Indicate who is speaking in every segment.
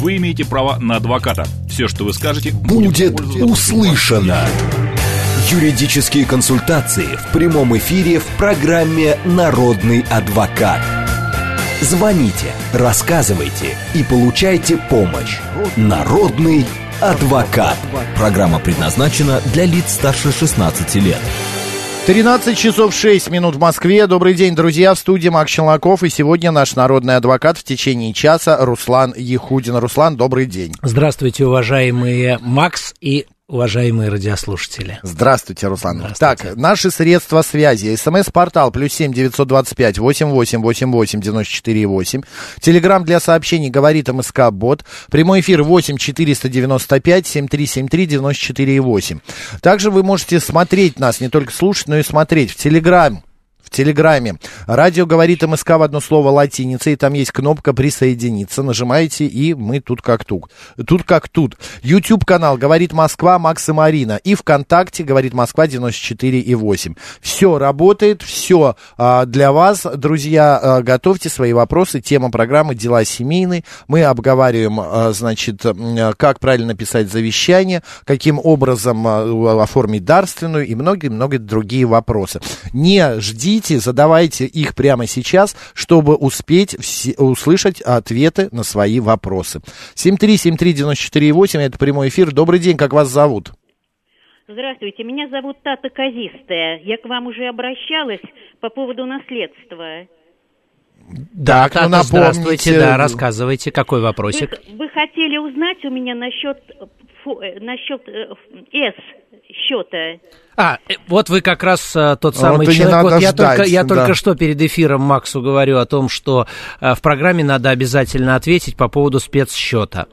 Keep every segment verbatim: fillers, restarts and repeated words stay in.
Speaker 1: вы имеете право на адвоката. Все, что вы скажете,
Speaker 2: будет услышано. Юридические консультации в прямом эфире в программе «Народный адвокат». Звоните, рассказывайте и получайте помощь. Народный адвокат. Программа предназначена для лиц старше шестнадцати лет.
Speaker 3: тринадцать часов шесть минут в Москве. Добрый день, друзья, в студии Макс Челноков. И сегодня наш народный адвокат в течение часа Руслан Ехудин. Руслан, добрый день.
Speaker 4: Здравствуйте, уважаемые Макс и уважаемые радиослушатели.
Speaker 3: Здравствуйте, Руслан.
Speaker 4: Здравствуйте.
Speaker 3: Так, наши средства связи. СМС-портал плюс семь девятьсот двадцать пять восемь восемь восемь восемь девяносто четыре восемь. Телеграмм для сообщений говорит МСК-бот. Прямой эфир восемь четыреста девяносто пять семь три семь три девяносто четыре восемь. Также вы можете смотреть нас, не только слушать, но и смотреть в Телеграм. В Телеграме. Радио говорит МСК в одно слово латиницей. Там есть кнопка «Присоединиться». Нажимаете, и мы тут как тут. Тут как тут. YouTube-канал «Говорит Москва», Макс и Марина. И ВКонтакте «Говорит Москва» девяносто четыре и восемь. Все работает, все а, для вас. Друзья, а, готовьте свои вопросы. Тема программы «Дела семейные». Мы обговариваем, а, значит, как правильно писать завещание, каким образом а, оформить дарственную и многие-многие другие вопросы. Не ждите. Задавайте их прямо сейчас, чтобы успеть вс- услышать ответы на свои вопросы. семь три семь три девяносто четыре восемь, это прямой эфир. Добрый день, как вас зовут?
Speaker 5: Здравствуйте, меня зовут Тата Казистая. Я к вам уже обращалась по поводу наследства.
Speaker 4: Да,
Speaker 3: Так, ну,
Speaker 4: Тата, здравствуйте, да, рассказывайте, какой вопросик?
Speaker 5: Вы, вы хотели узнать у меня насчет, фу, насчет э, С-счета.
Speaker 4: А, вот вы как раз а, тот самый
Speaker 3: вот
Speaker 4: человек. Вот я
Speaker 3: ждать,
Speaker 4: только, я
Speaker 3: да.
Speaker 4: только что перед эфиром Максу говорю о том, что а, в программе надо обязательно ответить по поводу спецсчета.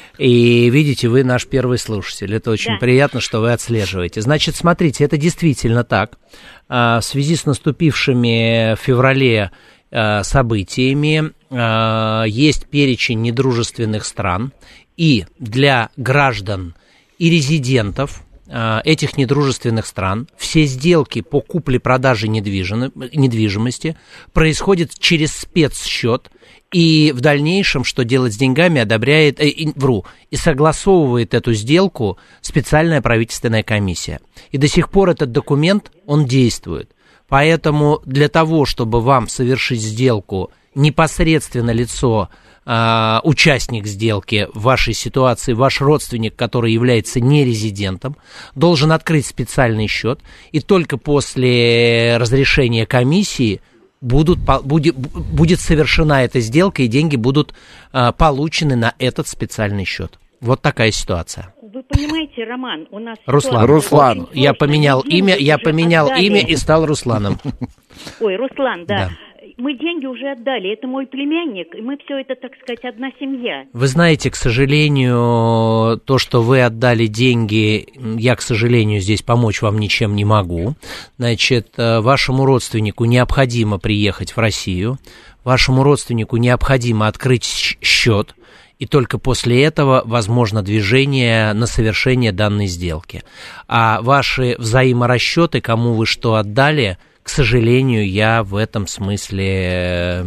Speaker 4: И видите, вы наш первый слушатель. Это очень да. приятно, что вы отслеживаете. Значит, смотрите, это действительно так. А, в связи с наступившими в феврале а, событиями а, есть перечень недружественных стран. И для граждан и резидентов этих недружественных стран все сделки по купле-продаже недвижимости происходят через спецсчет, и в дальнейшем, что делать с деньгами, одобряет, э, вру, и согласовывает эту сделку специальная правительственная комиссия. И до сих пор этот документ, он действует. Поэтому для того, чтобы вам совершить сделку, непосредственно лицо, Uh, участник сделки в вашей ситуации, ваш родственник, который является нерезидентом, должен открыть специальный счет, и только после разрешения комиссии будут, будет, будет совершена эта сделка, и деньги будут uh, получены на этот специальный счет. Вот такая ситуация.
Speaker 5: Вы понимаете, Роман, у нас...
Speaker 4: Руслан, Руслан, я поменял имя, я поменял имя и стал Русланом.
Speaker 5: Ой, Руслан, да.
Speaker 4: да.
Speaker 5: Мы деньги уже отдали, это мой племянник, и мы все это, так сказать, одна семья.
Speaker 4: Вы знаете, к сожалению, то, что вы отдали деньги, я, к сожалению, здесь помочь вам ничем не могу. Значит, вашему родственнику необходимо приехать в Россию, вашему родственнику необходимо открыть счет, и только после этого возможно движение на совершение данной сделки. А ваши взаиморасчеты, кому вы что отдали, к сожалению, я в этом смысле...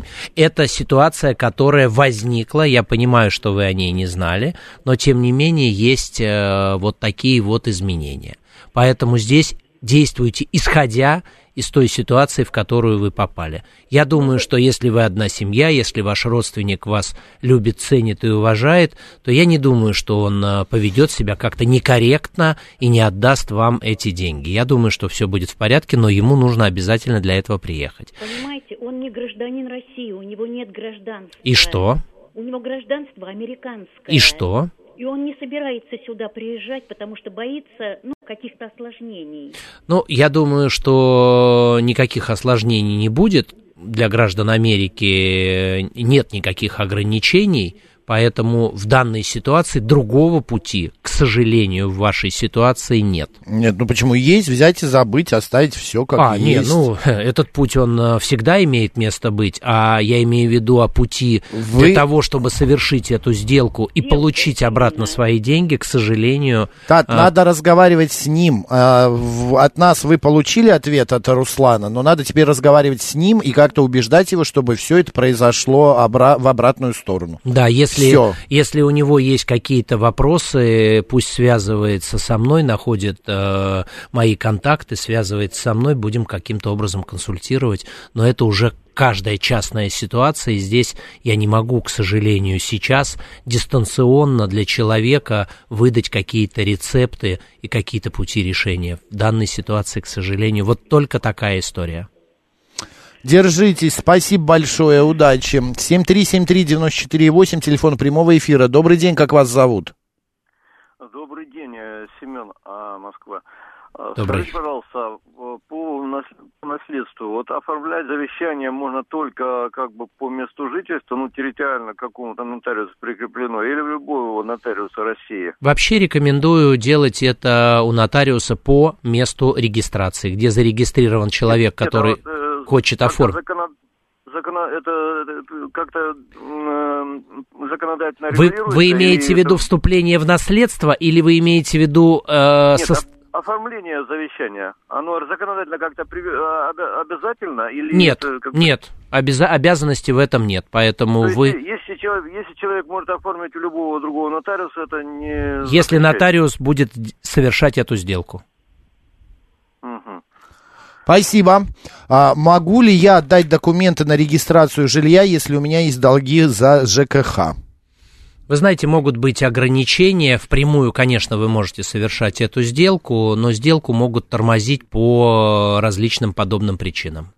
Speaker 4: Это ситуация, которая возникла, я понимаю, что вы о ней не знали, но, тем не менее, есть вот такие вот изменения. Поэтому здесь действуйте, исходя из той ситуации, в которую вы попали. Я думаю, что если вы одна семья, если ваш родственник вас любит, ценит и уважает, то я не думаю, что он поведет себя как-то некорректно и не отдаст вам эти деньги. Я думаю, что все будет в порядке, но ему нужно обязательно для этого приехать.
Speaker 5: Понимаете, он не гражданин России, у него нет гражданства.
Speaker 4: И что?
Speaker 5: У него гражданство американское.
Speaker 4: И что?
Speaker 5: И он не собирается сюда приезжать, потому что боится, ну, каких-то осложнений.
Speaker 4: Ну, я думаю, что никаких осложнений не будет. Для граждан Америки нет никаких ограничений. Поэтому в данной ситуации другого пути, к сожалению, в вашей ситуации нет.
Speaker 3: Нет, ну почему есть? Взять и забыть, оставить все как
Speaker 4: а,
Speaker 3: есть.
Speaker 4: А, нет, ну, этот путь, он всегда имеет место быть, а я имею в виду о пути
Speaker 3: Вы...
Speaker 4: для того, чтобы совершить эту сделку и Сделка, получить обратно свои деньги, к сожалению...
Speaker 3: Тат,
Speaker 4: а...
Speaker 3: надо разговаривать с ним. От нас вы получили ответ от Руслана, но надо теперь разговаривать с ним и как-то убеждать его, чтобы все это произошло обра... в обратную сторону.
Speaker 4: Да, если если, если у него есть какие-то вопросы, пусть связывается со мной, находит э, мои контакты, связывается со мной, будем каким-то образом консультировать, но это уже каждая частная ситуация, и здесь я не могу, к сожалению, сейчас дистанционно для человека выдать какие-то рецепты и какие-то пути решения. В данной ситуации, к сожалению, вот только такая история.
Speaker 3: Держитесь, спасибо большое, удачи. семь три семь три девять четыре восемь, телефон прямого эфира. Добрый день, как вас зовут?
Speaker 6: Добрый день, Семен, Москва.
Speaker 4: Добрый.
Speaker 6: Скажите, пожалуйста, по наследству, вот оформлять завещание можно только как бы по месту жительства, ну, территориально к какому-то нотариусу прикреплено, или в любого нотариуса России?
Speaker 4: Вообще рекомендую делать это у нотариуса по месту регистрации, где зарегистрирован человек, это который вот, э, хочет оформить.
Speaker 6: Закон... Закон... Это как-то э, законодательно
Speaker 4: вы,
Speaker 6: регулируется?
Speaker 4: Вы имеете в виду это... вступление в наследство, или вы имеете в виду... Э,
Speaker 6: Нет,
Speaker 4: со...
Speaker 6: оформление завещания, оно законодательно как-то при... обязательно? Или
Speaker 4: нет,
Speaker 6: как...
Speaker 4: нет, обяза... обязанности в этом нет, поэтому
Speaker 6: То
Speaker 4: вы...
Speaker 6: Если человек, если человек может оформить у любого другого нотариуса, это не...
Speaker 4: Если нотариус будет совершать эту сделку.
Speaker 6: Угу.
Speaker 3: Спасибо. А, могу ли я отдать документы на регистрацию жилья, если у меня есть долги за ЖКХ?
Speaker 4: Вы знаете, могут быть ограничения. Впрямую, конечно, вы можете совершать эту сделку, но сделку могут тормозить по различным подобным причинам.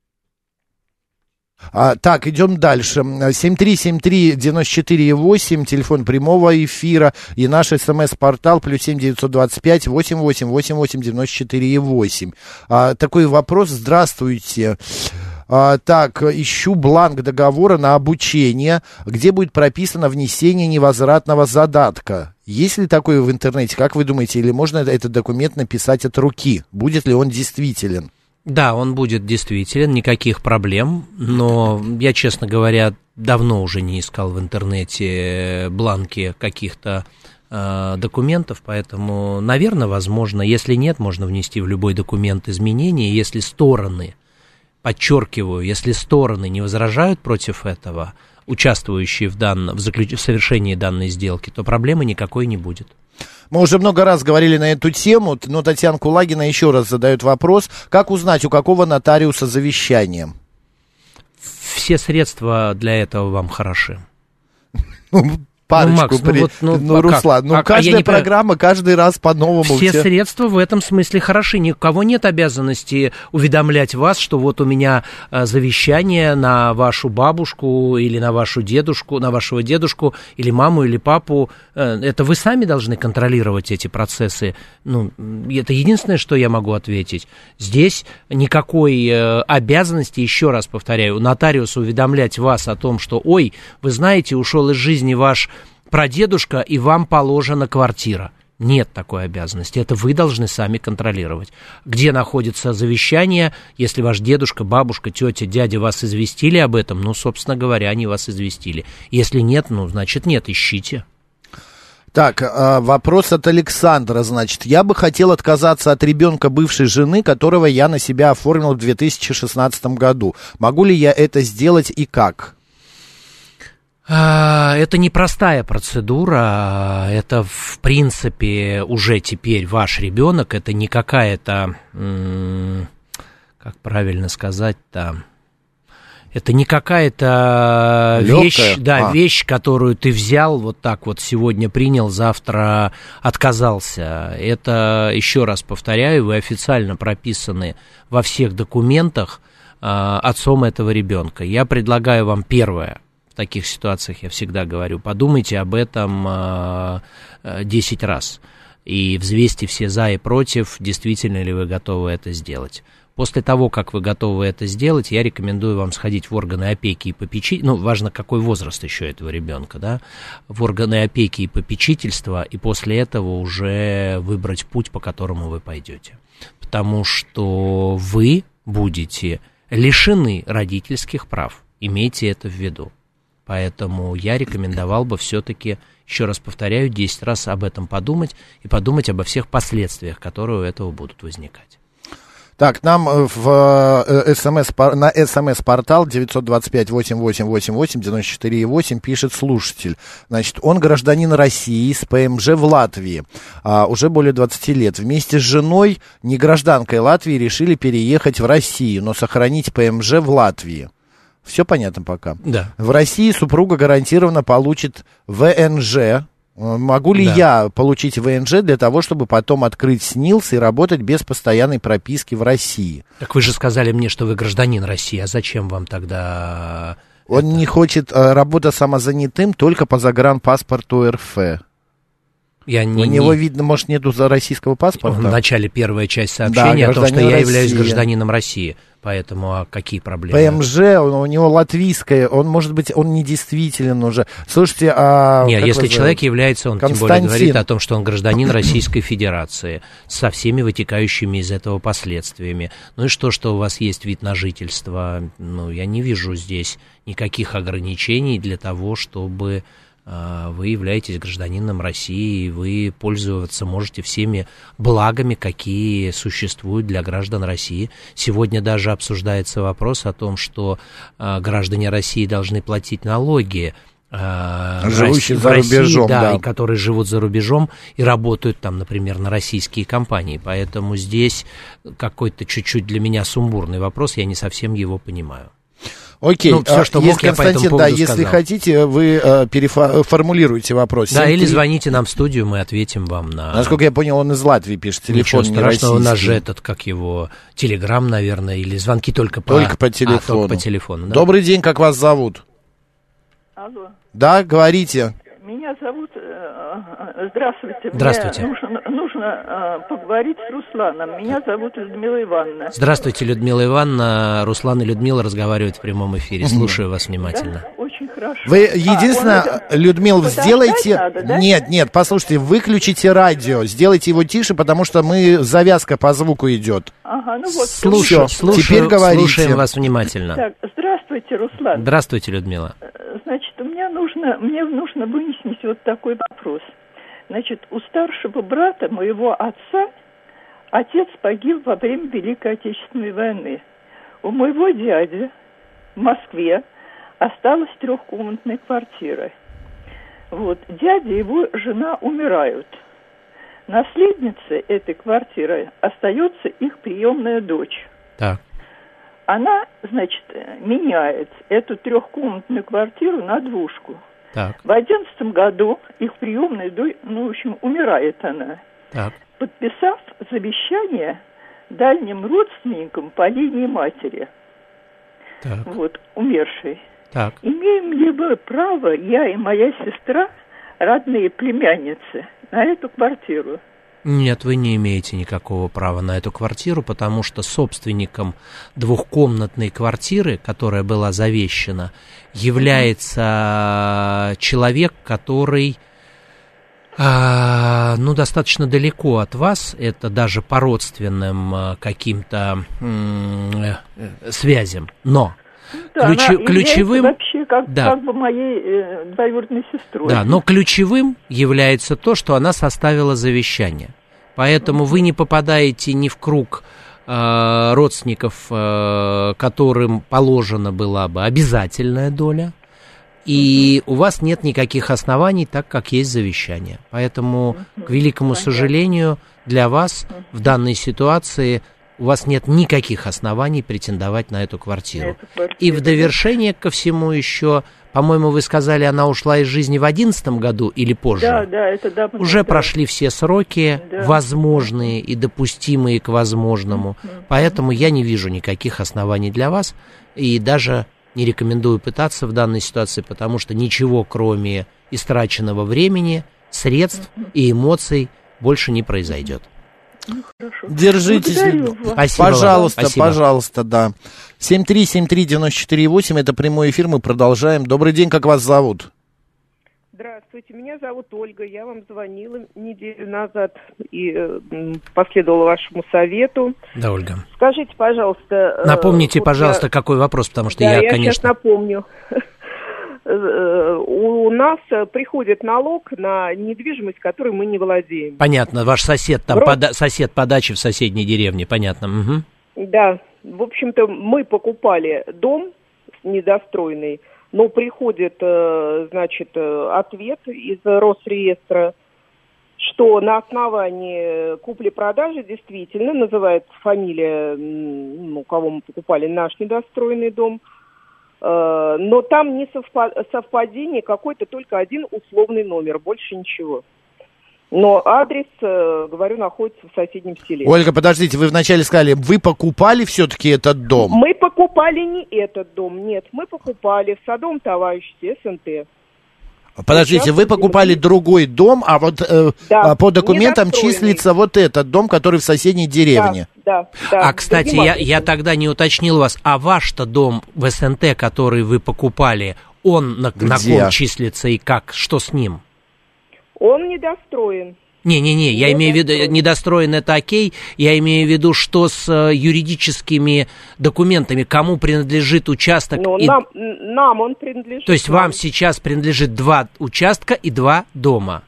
Speaker 3: А, так, идем дальше. семь три семь три девять четыре восемь, телефон прямого эфира, и наш смс-портал плюс семь девятьсот двадцать пять восемь восемь восемь восемь девяносто четыре восемь. А, такой вопрос. Здравствуйте. А, так, ищу бланк договора на обучение, где будет прописано внесение невозвратного задатка. Есть ли такое в интернете, как вы думаете, или можно этот документ написать от руки? Будет ли он действителен?
Speaker 4: Да, он будет действителен, никаких проблем, но я, честно говоря, давно уже не искал в интернете бланки каких-то э, документов, поэтому, наверное, возможно, если нет, можно внести в любой документ изменения, если стороны, подчеркиваю, если стороны не возражают против этого, участвующие в, данном, в, заключ... в совершении данной сделки, то проблемы никакой не будет.
Speaker 3: Мы уже много раз говорили на эту тему, но Татьяна Кулагина еще раз задает вопрос. Как узнать, у какого нотариуса завещание?
Speaker 4: Все средства для этого вам хороши.
Speaker 3: Парочку,
Speaker 4: ну, Макс,
Speaker 3: при...
Speaker 4: ну, вот, ну,
Speaker 3: ну
Speaker 4: а
Speaker 3: Руслан,
Speaker 4: как?
Speaker 3: ну
Speaker 4: а,
Speaker 3: каждая
Speaker 4: а
Speaker 3: программа, каждый раз по-новому.
Speaker 4: Все
Speaker 3: те...
Speaker 4: средства в этом смысле хороши. Ни у кого нет обязанности уведомлять вас, что вот у меня а, завещание на вашу бабушку или на вашу дедушку, на вашего дедушку или маму или папу. Это вы сами должны контролировать эти процессы. Ну, это единственное, что я могу ответить. Здесь никакой э, обязанности, еще раз повторяю, нотариусу уведомлять вас о том, что, ой, вы знаете, ушел из жизни ваш прадедушка, и вам положена квартира. Нет такой обязанности. Это вы должны сами контролировать. Где находится завещание, если ваш дедушка, бабушка, тетя, дядя вас известили об этом, ну, собственно говоря, они вас известили. Если нет, ну, значит, нет, ищите.
Speaker 3: Так, вопрос от Александра, значит. Я бы хотел отказаться от ребенка бывшей жены, которого я на себя оформил в две тысячи шестнадцатом году. Могу ли я это сделать и как?
Speaker 4: Это непростая процедура, это в принципе уже теперь ваш ребенок, это не какая-то, как правильно сказать-то, это не какая-то вещь, да, а. вещь, которую ты взял вот так вот сегодня принял, завтра отказался. Это, еще раз повторяю, вы официально прописаны во всех документах отцом этого ребенка. Я предлагаю вам первое. В таких ситуациях я всегда говорю, подумайте об этом десять раз и взвесьте все за и против, действительно ли вы готовы это сделать. После того, как вы готовы это сделать, я рекомендую вам сходить в органы опеки и попечительства, ну, важно, какой возраст еще этого ребенка, да, в органы опеки и попечительства, и после этого уже выбрать путь, по которому вы пойдете. Потому что вы будете лишены родительских прав, имейте это в виду. Поэтому я рекомендовал бы все-таки, еще раз повторяю, десять раз об этом подумать и подумать обо всех последствиях, которые у этого будут возникать.
Speaker 3: Так, нам в э, СМС, на СМС-портал девятьсот двадцать пять восемь восемь восемь восемь девяносто четыре восемь пишет слушатель. Значит, он гражданин России с ПМЖ в Латвии а, уже более двадцати лет. Вместе с женой, не гражданкой Латвии, решили переехать в Россию, но сохранить ПМЖ в Латвии. Все понятно пока?
Speaker 4: Да.
Speaker 3: В России супруга гарантированно получит ВНЖ. Могу ли
Speaker 4: да.
Speaker 3: я получить ВНЖ для того, чтобы потом открыть СНИЛС и работать без постоянной прописки в России?
Speaker 4: Так вы же сказали мне, что вы гражданин России, а зачем вам тогда...
Speaker 3: Он
Speaker 4: это?
Speaker 3: не хочет э, работать самозанятым только по загранпаспорту РФ.
Speaker 4: Я не,
Speaker 3: У него,
Speaker 4: не...
Speaker 3: видно, может, нету за российского паспорта?
Speaker 4: В начале первая часть сообщения
Speaker 3: да,
Speaker 4: о том, что я
Speaker 3: России.
Speaker 4: являюсь гражданином России. Поэтому а какие проблемы?
Speaker 3: ПМЖ, он, у него латвийское, он, может быть, он недействителен уже. Слушайте, а...
Speaker 4: Нет, если человек является, он тем более говорит о том, что он гражданин Российской Федерации со всеми вытекающими из этого последствиями. Ну и что, что у вас есть вид на жительство? Ну, я не вижу здесь никаких ограничений для того, чтобы... Вы являетесь гражданином России, и вы пользоваться можете всеми благами, какие существуют для граждан России. Сегодня даже обсуждается вопрос о том, что граждане России должны платить налоги,
Speaker 3: живущие за
Speaker 4: России,
Speaker 3: рубежом,
Speaker 4: да,
Speaker 3: да.
Speaker 4: и которые живут за рубежом и работают там, например, на российские компании. Поэтому здесь какой-то чуть-чуть для меня сумбурный вопрос, я не совсем его понимаю.
Speaker 3: Окей,
Speaker 4: ну, все, что
Speaker 3: если,
Speaker 4: мог, я по этому
Speaker 3: Константин,
Speaker 4: поводу
Speaker 3: да, если
Speaker 4: сказал.
Speaker 3: хотите, вы э, переформулируете вопрос.
Speaker 4: Да,
Speaker 3: семь,
Speaker 4: или
Speaker 3: три...
Speaker 4: звоните нам в студию, мы ответим вам на...
Speaker 3: Насколько я понял, он из Латвии пишет, телефон
Speaker 4: Ничего
Speaker 3: не
Speaker 4: страшного,
Speaker 3: российский.
Speaker 4: у нас же этот, как его, телеграм, наверное, или звонки только по...
Speaker 3: Только по телефону.
Speaker 4: А, только по телефону, да?
Speaker 3: Добрый день, как вас зовут?
Speaker 7: Алло.
Speaker 3: Да, говорите.
Speaker 7: Меня зовут... Здравствуйте.
Speaker 4: Здравствуйте.
Speaker 7: Мне нужно, нужно э, поговорить с Русланом. Меня зовут Людмила Ивановна.
Speaker 4: Здравствуйте, Людмила Ивановна. Руслан и Людмила разговаривают в прямом эфире. Слушаю вас внимательно.
Speaker 7: Да? Очень хорошо.
Speaker 3: Вы единственное,
Speaker 7: а, он...
Speaker 3: Людмила,
Speaker 7: Подождать
Speaker 3: сделайте...
Speaker 7: надо, да?
Speaker 3: Нет, нет, послушайте, выключите радио, сделайте его тише, потому что мы... завязка по звуку идет.
Speaker 7: Ага, ну вот.
Speaker 4: Слушаю,
Speaker 3: Всё,
Speaker 4: слушаю,
Speaker 3: теперь говорите.
Speaker 4: Слушаем вас внимательно.
Speaker 7: Так, здравствуйте, Руслан.
Speaker 4: Здравствуйте, Людмила.
Speaker 7: Значит, у меня нужно, мне нужно выяснить вот такой вопрос. Значит, у старшего брата моего отца отец погиб во время Великой Отечественной войны. У моего дяди в Москве осталась трехкомнатная квартира. Вот, дядя и его жена умирают. Наследницей этой квартиры остается их приемная дочь.
Speaker 4: Так.
Speaker 7: Она, значит, меняет эту трехкомнатную квартиру на двушку.
Speaker 4: Так.
Speaker 7: В одиннадцатом году их приемная дочь, ну, в общем, умирает она,
Speaker 4: Так.
Speaker 7: подписав завещание дальним родственникам по линии матери,
Speaker 4: Так.
Speaker 7: вот, умершей.
Speaker 4: Так.
Speaker 7: Имеем ли мы право, я и моя сестра, родные племянницы, на эту квартиру?
Speaker 4: Нет, вы не имеете никакого права на эту квартиру, потому что собственником двухкомнатной квартиры, которая была завещана, является человек, который, а, ну, достаточно далеко от вас, это даже по родственным а, каким-то м- связям, но...
Speaker 7: Да,
Speaker 4: Ключ...
Speaker 7: она
Speaker 4: ключевым
Speaker 7: вообще как,
Speaker 4: да.
Speaker 7: как бы моей э, двоюродной сестрой.
Speaker 4: Да, но ключевым является то, что она составила завещание. Поэтому вы не попадаете ни в круг э, родственников, э, которым положена была бы обязательная доля, и у вас нет никаких оснований, так как есть завещание. Поэтому, к великому сожалению, для вас в данной ситуации у вас нет никаких оснований претендовать на эту квартиру.
Speaker 7: Эту квартиру.
Speaker 4: И в довершение ко всему еще, по-моему, вы сказали, она ушла из жизни в одиннадцатом году или позже?
Speaker 7: Да, да, это давно.
Speaker 4: Уже
Speaker 7: да.
Speaker 4: прошли все сроки,
Speaker 7: Да.
Speaker 4: возможные и допустимые к возможному. Поэтому я не вижу никаких оснований для вас и даже не рекомендую пытаться в данной ситуации, потому что ничего, кроме истраченного времени, средств и эмоций, больше не произойдет.
Speaker 7: Ну, хорошо.
Speaker 3: Держитесь,
Speaker 7: Благодарю вас.
Speaker 4: Спасибо вам.
Speaker 3: пожалуйста,
Speaker 4: Спасибо.
Speaker 3: пожалуйста, да. семь три семь три девять четыре восемь, это прямой эфир, мы продолжаем. Добрый день, как вас зовут?
Speaker 8: Здравствуйте, меня зовут Ольга, я вам звонила неделю назад и э, последовала вашему совету.
Speaker 4: Да, Ольга.
Speaker 8: Скажите, пожалуйста... э,
Speaker 4: Напомните,
Speaker 8: вот
Speaker 4: пожалуйста,
Speaker 8: я...
Speaker 4: какой вопрос, потому что
Speaker 8: да,
Speaker 4: я,
Speaker 8: я
Speaker 4: конечно...
Speaker 8: сейчас напомню. У нас приходит налог на недвижимость, которой мы не владеем.
Speaker 4: Понятно, ваш сосед там,
Speaker 8: Вроде...
Speaker 4: пода... сосед по даче в соседней деревне, понятно. Угу.
Speaker 8: Да, в общем-то, мы покупали дом недостроенный, но приходит, значит, ответ из Росреестра, что на основании купли-продажи действительно называется фамилия, ну, кого мы покупали, наш недостроенный дом, но там не совпадение, какой-то только один условный номер, больше ничего. Но адрес, говорю, находится в соседнем селе.
Speaker 3: Ольга, подождите, вы вначале сказали, вы покупали все-таки этот дом?
Speaker 8: Мы покупали не этот дом, нет. Мы покупали в Садовом товариществе, эс эн тэ.
Speaker 3: Подождите,
Speaker 8: Сейчас
Speaker 3: вы покупали другой дом, а вот э,
Speaker 8: да,
Speaker 3: по документам числится вот этот дом, который в соседней деревне.
Speaker 8: Да, да, да.
Speaker 4: А, кстати, я, я тогда не уточнил вас, а ваш-то дом в эс эн тэ, который вы покупали, он на, на ком числится и как, что с ним?
Speaker 8: Он недостроен.
Speaker 4: Не-не-не, я имею в виду, недостроен это окей, я имею в виду, что с юридическими документами, кому принадлежит участок.
Speaker 8: Ну,
Speaker 4: и...
Speaker 8: нам, нам он принадлежит.
Speaker 4: То есть
Speaker 8: нам.
Speaker 4: вам сейчас принадлежит два участка и два дома?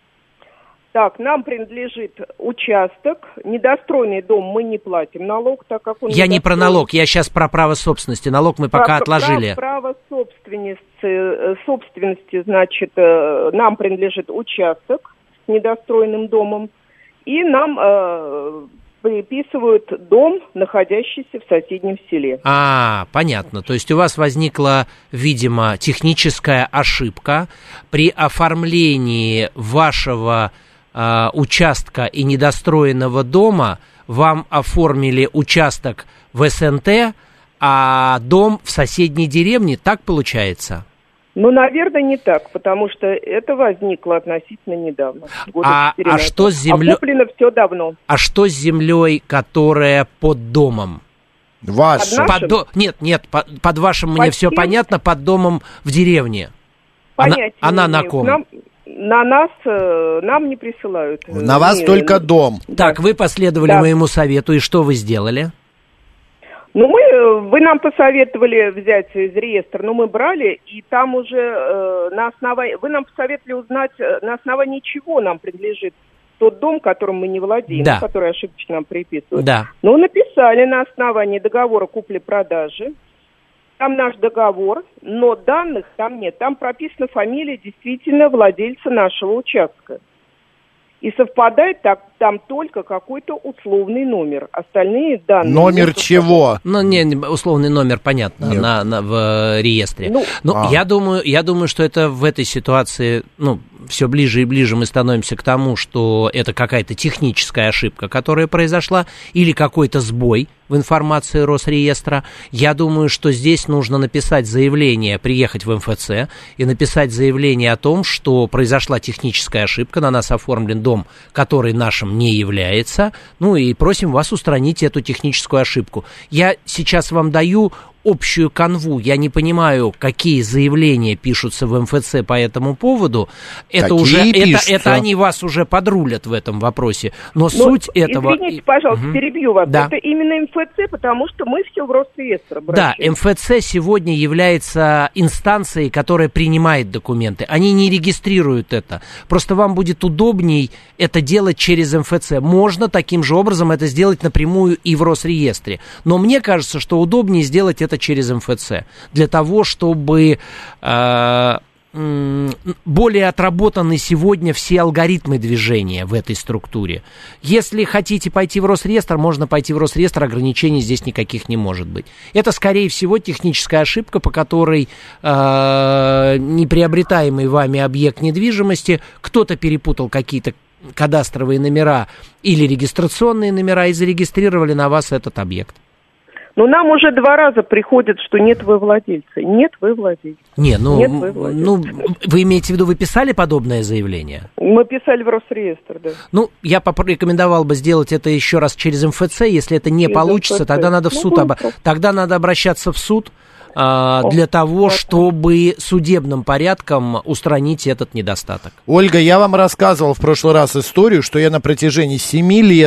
Speaker 8: Так, нам принадлежит участок, недостроенный дом, мы не платим налог, так как он
Speaker 4: Я не про
Speaker 8: недостроен.
Speaker 4: налог, я сейчас про право собственности, налог мы пока
Speaker 8: Про-
Speaker 4: отложили.
Speaker 8: Право, право собственности, собственности, значит, нам принадлежит участок с недостроенным домом, и нам э, приписывают дом, находящийся в соседнем селе.
Speaker 4: А, понятно. То есть у вас возникла, видимо, техническая ошибка при оформлении вашего э, участка и недостроенного дома. Вам оформили участок в эс эн тэ, а дом в соседней деревне. Так получается?
Speaker 8: Ну, наверное, не так, потому что это возникло относительно недавно.
Speaker 4: А, а что с землей?
Speaker 8: А куплено все давно.
Speaker 4: А что с землей, которая под домом?
Speaker 3: Вашим?
Speaker 4: Под до... Нет, нет, под, под вашим мне
Speaker 8: Под
Speaker 4: все
Speaker 8: тем?
Speaker 4: понятно, под домом в деревне. Она,
Speaker 8: Понятия
Speaker 4: она
Speaker 8: не
Speaker 4: на
Speaker 8: имею.
Speaker 4: ком?
Speaker 8: Нам, на нас, э, нам не присылают.
Speaker 3: На вас
Speaker 8: Не,
Speaker 3: только
Speaker 8: ну,
Speaker 3: дом.
Speaker 4: Так, вы последовали
Speaker 8: Да.
Speaker 4: моему совету, и что вы сделали?
Speaker 8: Ну, мы, вы нам посоветовали взять из реестра, но мы брали, и там уже э, на основании... Вы нам посоветовали узнать, э, на основании чего нам принадлежит тот дом, которым мы не владеем,
Speaker 4: Да.
Speaker 8: который ошибочно нам приписывают.
Speaker 4: Да.
Speaker 8: Ну, написали на основании договора купли-продажи. Там наш договор, но данных там нет. Там прописана фамилия действительно владельца нашего участка. И совпадает так, там только какой-то условный номер. Остальные данные...
Speaker 3: Номер
Speaker 8: не
Speaker 3: чего?
Speaker 4: Ну, не, не, условный номер, понятно, на, на, в э, реестре.
Speaker 8: Ну,
Speaker 4: Ну,
Speaker 3: а.
Speaker 4: я думаю, я думаю, что это в этой ситуации, ну, все ближе и ближе мы становимся к тому, что это какая-то техническая ошибка, которая произошла, или какой-то сбой в информации Росреестра. Я думаю, что здесь нужно написать заявление, приехать в эм эф цэ и написать заявление о том, что произошла техническая ошибка, на нас оформлен дом, который нашим не является, ну и просим вас устранить эту техническую ошибку. Я сейчас вам даю общую канву. Я не понимаю, какие заявления пишутся в эм эф цэ по этому поводу. Это
Speaker 3: Какие
Speaker 4: уже это,
Speaker 3: пишутся?
Speaker 4: это они вас уже подрулят в этом вопросе. Но,
Speaker 8: Но,
Speaker 4: суть этого...
Speaker 8: Извините, пожалуйста,
Speaker 4: Мгм.
Speaker 8: перебью вас.
Speaker 4: Да.
Speaker 8: Это именно эм эф цэ, потому что мы все в Росреестр
Speaker 4: Да, эм эф цэ сегодня является инстанцией, которая принимает документы. Они не регистрируют это. Просто вам будет удобней это делать через эм эф цэ. Можно таким же образом это сделать напрямую и в Росреестре. Но мне кажется, что удобнее сделать это через эм эф цэ. Для того, чтобы... Э, более отработаны сегодня все алгоритмы движения в этой структуре. Если хотите пойти в Росреестр, можно пойти в Росреестр, ограничений здесь никаких не может быть. Это, скорее всего, техническая ошибка, по которой э, неприобретаемый вами объект недвижимости, кто-то перепутал какие-то кадастровые номера или регистрационные номера и зарегистрировали на вас этот объект.
Speaker 8: Но нам уже два раза приходит, что нет вы владельца. Нет вы владельца.
Speaker 4: Не, ну,
Speaker 8: Нет, вы владелец.
Speaker 4: ну, вы имеете в виду, вы писали подобное заявление?
Speaker 8: Мы писали в Росреестр, да.
Speaker 4: Ну, я порекомендовал бы сделать это еще раз через эм эф цэ. Если это не
Speaker 8: Через
Speaker 4: получится,
Speaker 8: эм эф цэ.
Speaker 4: тогда надо в
Speaker 8: Ну,
Speaker 4: суд, об...
Speaker 8: хорошо.
Speaker 4: тогда надо обращаться в суд а,
Speaker 8: О,
Speaker 4: для того,
Speaker 8: хорошо.
Speaker 4: чтобы судебным порядком устранить этот недостаток.
Speaker 3: Ольга, я вам рассказывал в прошлый раз историю, что я на протяжении семи лет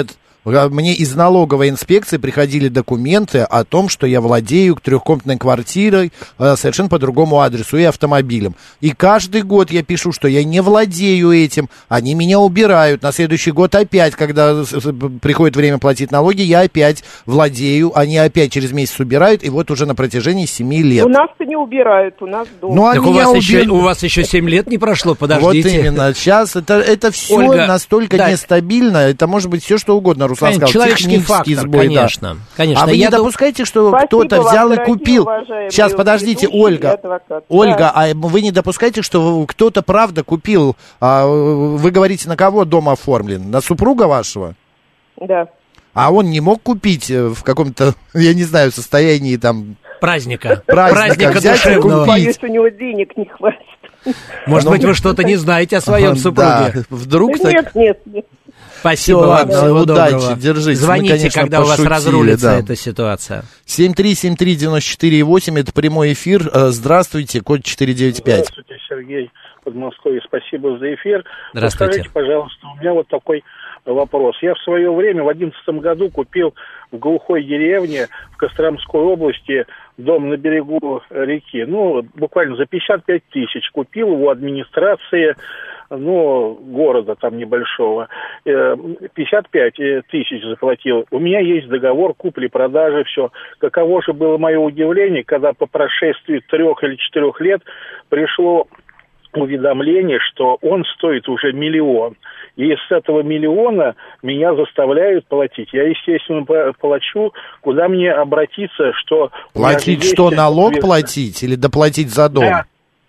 Speaker 3: Мне из налоговой инспекции приходили документы о том, что я владею трехкомнатной квартирой совершенно по другому адресу и автомобилем. И каждый год я пишу, что я не владею этим, они меня убирают. На следующий год опять, когда приходит время платить налоги, я опять владею, они опять через месяц убирают, и вот уже на протяжении семи лет.
Speaker 8: У нас-то не убирают, у нас дом.
Speaker 3: Ну, а
Speaker 4: так у вас, убер... еще, у вас еще семь лет не прошло, подождите.
Speaker 3: Вот именно, сейчас это, это все
Speaker 4: Ольга,
Speaker 3: настолько
Speaker 4: да.
Speaker 3: нестабильно, это может быть все что угодно, Руслан сказал.
Speaker 4: Человеческий фактор,
Speaker 3: сбой,
Speaker 4: конечно,
Speaker 3: да.
Speaker 4: конечно.
Speaker 3: А вы
Speaker 4: я
Speaker 3: не допускаете, что
Speaker 8: Спасибо
Speaker 3: кто-то взял
Speaker 8: вам,
Speaker 3: и купил? Сейчас, подождите, Ольга. Ольга, да. А вы не допускаете, что кто-то правда купил? А, вы говорите, на кого дом оформлен? На супруга вашего?
Speaker 8: Да.
Speaker 3: А он не мог купить в каком-то, я не знаю, состоянии там...
Speaker 4: Праздника.
Speaker 3: Праздника,
Speaker 4: Праздника
Speaker 3: душевного.
Speaker 8: Боюсь, у него денег не хватит.
Speaker 4: Может быть, вы что-то не знаете о своем супруге?
Speaker 3: Да, вдруг так...
Speaker 8: Нет, нет, нет.
Speaker 4: Спасибо
Speaker 3: Все,
Speaker 4: вам, всего
Speaker 3: удачи,
Speaker 4: доброго.
Speaker 3: держитесь.
Speaker 4: Звоните,
Speaker 3: Мы, конечно,
Speaker 4: когда
Speaker 3: пошутили,
Speaker 4: у вас разрулится
Speaker 3: да.
Speaker 4: эта ситуация.
Speaker 3: семь три семь три девять четыре восемь, это прямой эфир. Здравствуйте, код четыре девять пять.
Speaker 9: Здравствуйте, Сергей, Подмосковье. Спасибо за эфир.
Speaker 4: Здравствуйте.
Speaker 9: Скажите, пожалуйста, у меня вот такой вопрос. Я в свое время, в одиннадцатом году, купил в глухой деревне в Костромской области дом на берегу реки. Ну, буквально за пятьдесят пять тысяч. Купил его администрации, ну, города там небольшого. пятьдесят пять тысяч заплатил. У меня есть договор купли-продажи, все. Каково же было мое удивление, когда по прошествии трех или четырех лет пришло уведомление, что он стоит уже миллион. И с этого миллиона меня заставляют платить. Я, естественно, плачу. Куда мне обратиться, что...
Speaker 3: Платить что, налог платить или доплатить за дом?
Speaker 9: Да.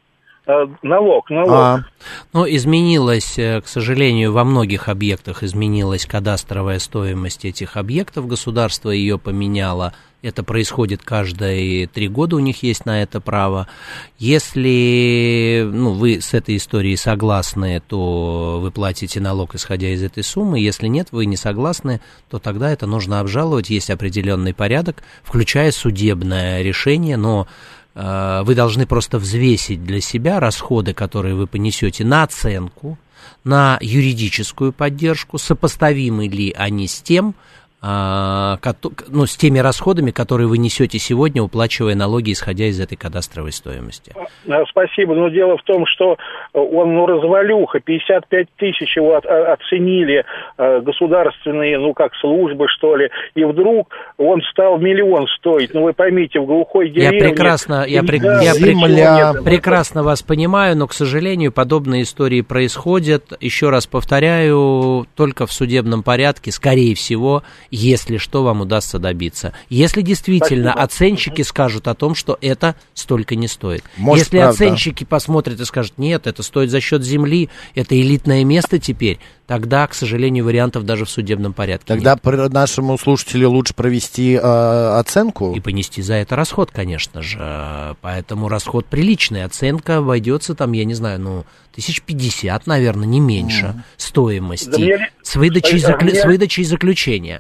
Speaker 9: Налог, налог.
Speaker 3: А.
Speaker 4: Ну, изменилась, к сожалению, во многих объектах изменилась кадастровая стоимость этих объектов. Государство ее поменяло. Это происходит каждые три года, у них есть на это право. Если ну, вы с этой историей согласны, то вы платите налог, исходя из этой суммы. Если нет, вы не согласны, то тогда это нужно обжаловать. Есть определенный порядок, включая судебное решение, но э, вы должны просто взвесить для себя расходы, которые вы понесете на оценку, на юридическую поддержку, сопоставимы ли они с тем, ну, с теми расходами, которые вы несете сегодня, уплачивая налоги, исходя из этой кадастровой стоимости.
Speaker 9: Спасибо, но дело в том, что он, ну, развалюха, пятьдесят пять тысяч его от, оценили государственные, ну, как службы, что ли, и вдруг он стал миллион стоить. Ну, вы поймите, в глухой деревне...
Speaker 4: Я прекрасно, я, прек, я прек, прекрасно вас понимаю, но, к сожалению, подобные истории происходят. Еще раз повторяю, только в судебном порядке, скорее всего, если что, вам удастся добиться. Если действительно Спасибо. Оценщики скажут о том, что это столько не стоит.
Speaker 3: Может,
Speaker 4: если
Speaker 3: правда.
Speaker 4: Оценщики посмотрят и скажут, нет, это стоит за счет земли, это элитное место теперь, тогда, к сожалению, вариантов даже в судебном порядке
Speaker 3: Тогда
Speaker 4: нет.
Speaker 3: нашему слушателю лучше провести э, оценку?
Speaker 4: И понести за это расход, конечно же. Поэтому расход приличный. Оценка обойдется там, я не знаю, ну, тысяч пятьдесят, наверное, не меньше mm. стоимости да мне... с, выдачей заклю... мне... с выдачей заключения.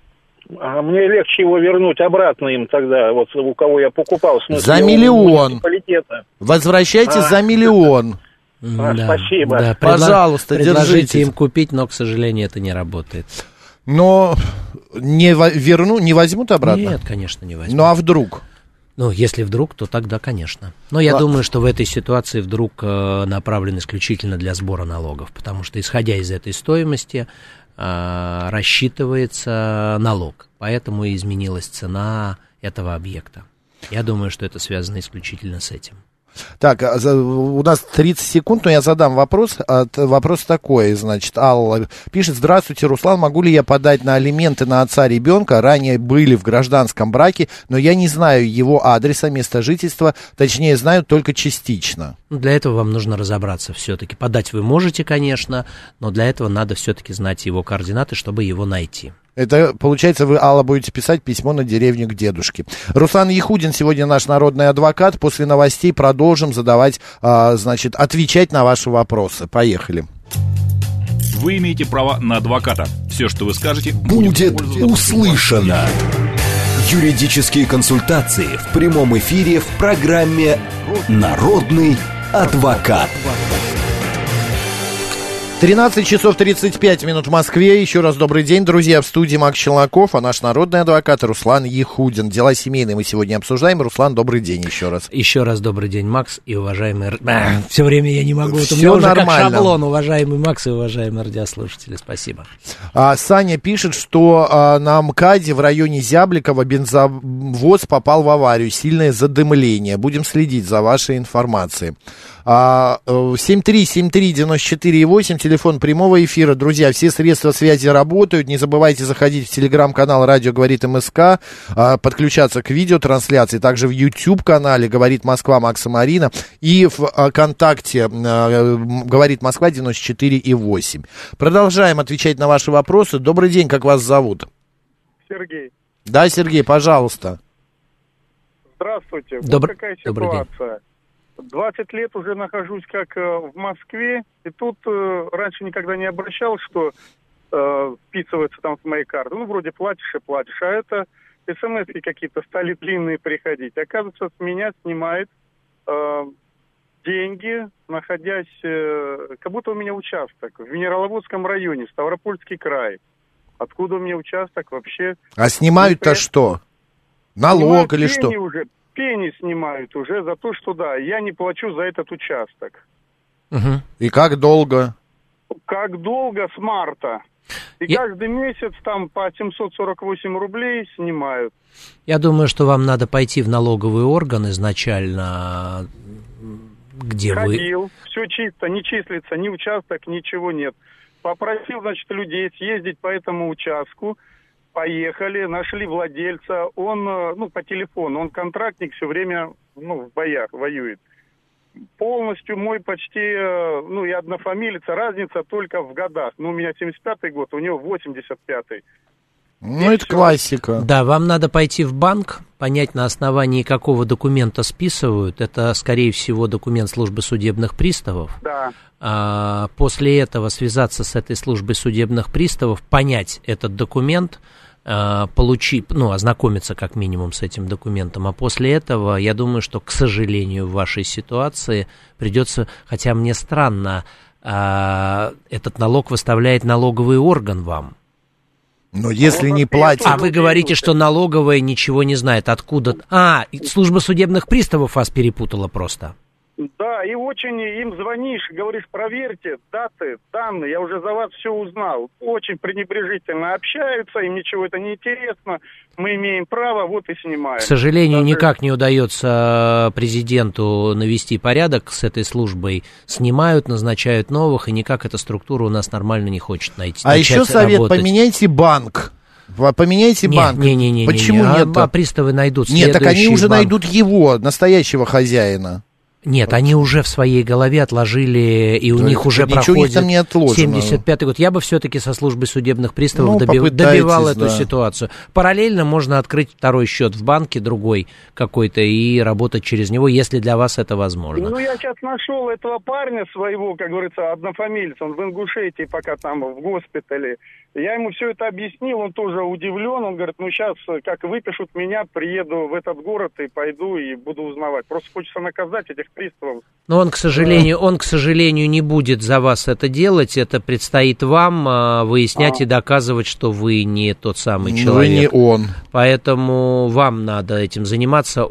Speaker 9: А мне легче его вернуть обратно им тогда, вот у кого я покупал. В смысле,
Speaker 3: за миллион. Возвращайте а, за миллион.
Speaker 9: А,
Speaker 4: да,
Speaker 9: спасибо.
Speaker 4: Да,
Speaker 3: пожалуйста,
Speaker 4: предложите
Speaker 3: держите.
Speaker 4: им купить, но, к сожалению, это не работает.
Speaker 3: Но не верну, не возьмут обратно?
Speaker 4: Нет, конечно, не возьмут.
Speaker 3: Ну а вдруг?
Speaker 4: Ну, если вдруг, то тогда, конечно. Но я а... думаю, что в этой ситуации вдруг э, направлен исключительно для сбора налогов, потому что, исходя из этой стоимости, э, рассчитывается налог. Поэтому и изменилась цена этого объекта. Я думаю, что это связано исключительно с этим.
Speaker 3: Так, у нас тридцать секунд, но я задам вопрос. Вопрос такой, значит, Алла пишет: здравствуйте, Руслан, могу ли я подать на алименты на отца ребенка? Ранее были в гражданском браке, но я не знаю его адреса, места жительства, точнее, знаю только частично.
Speaker 4: Для этого вам нужно разобраться все-таки. Подать вы можете, конечно, но для этого надо все-таки знать его координаты, чтобы его найти.
Speaker 3: Это, получается, вы, Алла, будете писать письмо на деревню к дедушке. Руслан Яхудин сегодня наш народный адвокат. После новостей продолжим задавать, а, значит, отвечать на ваши вопросы. Поехали.
Speaker 1: Вы имеете право на адвоката. Все, что вы скажете,
Speaker 2: будет услышано. Юридические консультации в прямом эфире в программе «Народный адвокат».
Speaker 3: тринадцать часов тридцать пять минут в Москве. Еще раз добрый день, друзья. В студии Макс Челноков, а наш народный адвокат Руслан Ехудин. Дела семейные мы сегодня обсуждаем. Руслан, добрый день еще раз.
Speaker 4: Еще раз добрый день, Макс и уважаемый... А, все время я не могу. Это
Speaker 3: все
Speaker 4: у меня уже
Speaker 3: нормально.
Speaker 4: Как шаблон, уважаемый Макс и уважаемые радиослушатели. Спасибо.
Speaker 3: А, Саня пишет, что а, на МКАДе в районе Зябликова бензовоз попал в аварию. Сильное задымление. Будем следить за вашей информацией. семь три семь три девяносто четыре восемь, телефон прямого эфира. Друзья, все средства связи работают. Не забывайте заходить в телеграм-канал «Радио говорит МСК», подключаться к видеотрансляции, также в YouTube-канале «Говорит Москва» Макса Марина и в ВКонтакте «Говорит Москва» девяносто четыре и восемь. Продолжаем отвечать на ваши вопросы. Добрый день, как вас зовут?
Speaker 10: Сергей.
Speaker 3: Да, Сергей, пожалуйста.
Speaker 10: Здравствуйте.
Speaker 4: Добр...
Speaker 10: Вот какая
Speaker 4: Добрый
Speaker 10: ситуация.
Speaker 4: день.
Speaker 10: двадцать лет уже нахожусь как э, в Москве, и тут э, раньше никогда не обращал, что э, вписывается там в мои карты. Ну, вроде платишь и платишь, а это смс-ки какие-то стали длинные приходить. Оказывается, с меня снимает э, деньги, находясь, э, как будто у меня участок в Минераловодском районе, Ставропольский край. Откуда у меня участок вообще?
Speaker 3: А снимают-то что? Налог
Speaker 10: Снимают
Speaker 3: или что?
Speaker 10: Уже. Пени снимают уже за то, что, да, я не плачу за этот участок.
Speaker 3: Угу. И как долго?
Speaker 10: Как долго? С марта. И я... каждый месяц там по семьсот сорок восемь рублей снимают.
Speaker 4: Я думаю, что вам надо пойти в налоговый орган изначально, где
Speaker 10: Ходил,
Speaker 4: вы...
Speaker 10: Ходил, все чисто, не числится, ни участок, ничего нет. Попросил, значит, людей съездить по этому участку. Поехали, нашли владельца, он, ну, по телефону, он контрактник, все время, ну, в боях воюет. Полностью мой почти, ну, и однофамилица, разница только в годах. Ну, у меня семьдесят пятый год, у него восемьдесят пятый.
Speaker 3: Ну,
Speaker 10: и
Speaker 3: это
Speaker 10: все.
Speaker 3: Классика.
Speaker 4: Да, вам надо пойти в банк, понять, на основании какого документа списывают. Это, скорее всего, документ службы судебных приставов.
Speaker 10: Да.
Speaker 4: А, после этого связаться с этой службой судебных приставов, понять этот документ, а, получить, ну, ознакомиться как минимум с этим документом. А после этого, я думаю, что, к сожалению, в вашей ситуации придется, хотя мне странно, а, этот налог выставляет налоговый орган вам.
Speaker 3: Но если
Speaker 10: вот
Speaker 3: не платит...
Speaker 4: А вы говорите, что налоговая ничего не знает, откуда... А, служба судебных приставов вас перепутала просто.
Speaker 10: Да, и очень им звонишь, говоришь, проверьте даты, данные, я уже за вас все узнал. Очень пренебрежительно общаются, им ничего это не интересно, мы имеем право, вот и снимаем.
Speaker 4: К сожалению,
Speaker 10: Даже...
Speaker 4: никак не удается президенту навести порядок с этой службой. Снимают, назначают новых, и никак эта структура у нас нормально не хочет найти.
Speaker 3: А еще совет, работать. Поменяйте банк. Поменяйте
Speaker 4: не,
Speaker 3: банк.
Speaker 4: Не, не, не,
Speaker 3: Почему
Speaker 4: не, не.
Speaker 3: нет?
Speaker 4: А, а приставы найдут
Speaker 3: Нет, так они уже
Speaker 4: банк.
Speaker 3: найдут его, настоящего хозяина.
Speaker 4: Нет, они уже в своей голове отложили, и у
Speaker 3: да,
Speaker 4: них уже проходит семьдесят пятый год. Я бы все-таки со службой судебных приставов ну, доби- добивал эту да. ситуацию. Параллельно можно открыть второй счет в банке, другой какой-то, и работать через него, если для вас это возможно.
Speaker 10: Ну, я сейчас нашел этого парня своего, как говорится, однофамильца, он в Ингушетии пока там в госпитале. Я ему все это объяснил, он тоже удивлен, он говорит, ну сейчас, как выпишут меня, приеду в этот город и пойду и буду узнавать. Просто хочется наказать этих приставов.
Speaker 4: Но он, к сожалению, он, к сожалению, не будет за вас это делать, это предстоит вам а, выяснять а. и доказывать, что вы не тот самый человек.
Speaker 3: Вы не он.
Speaker 4: Поэтому вам надо этим заниматься,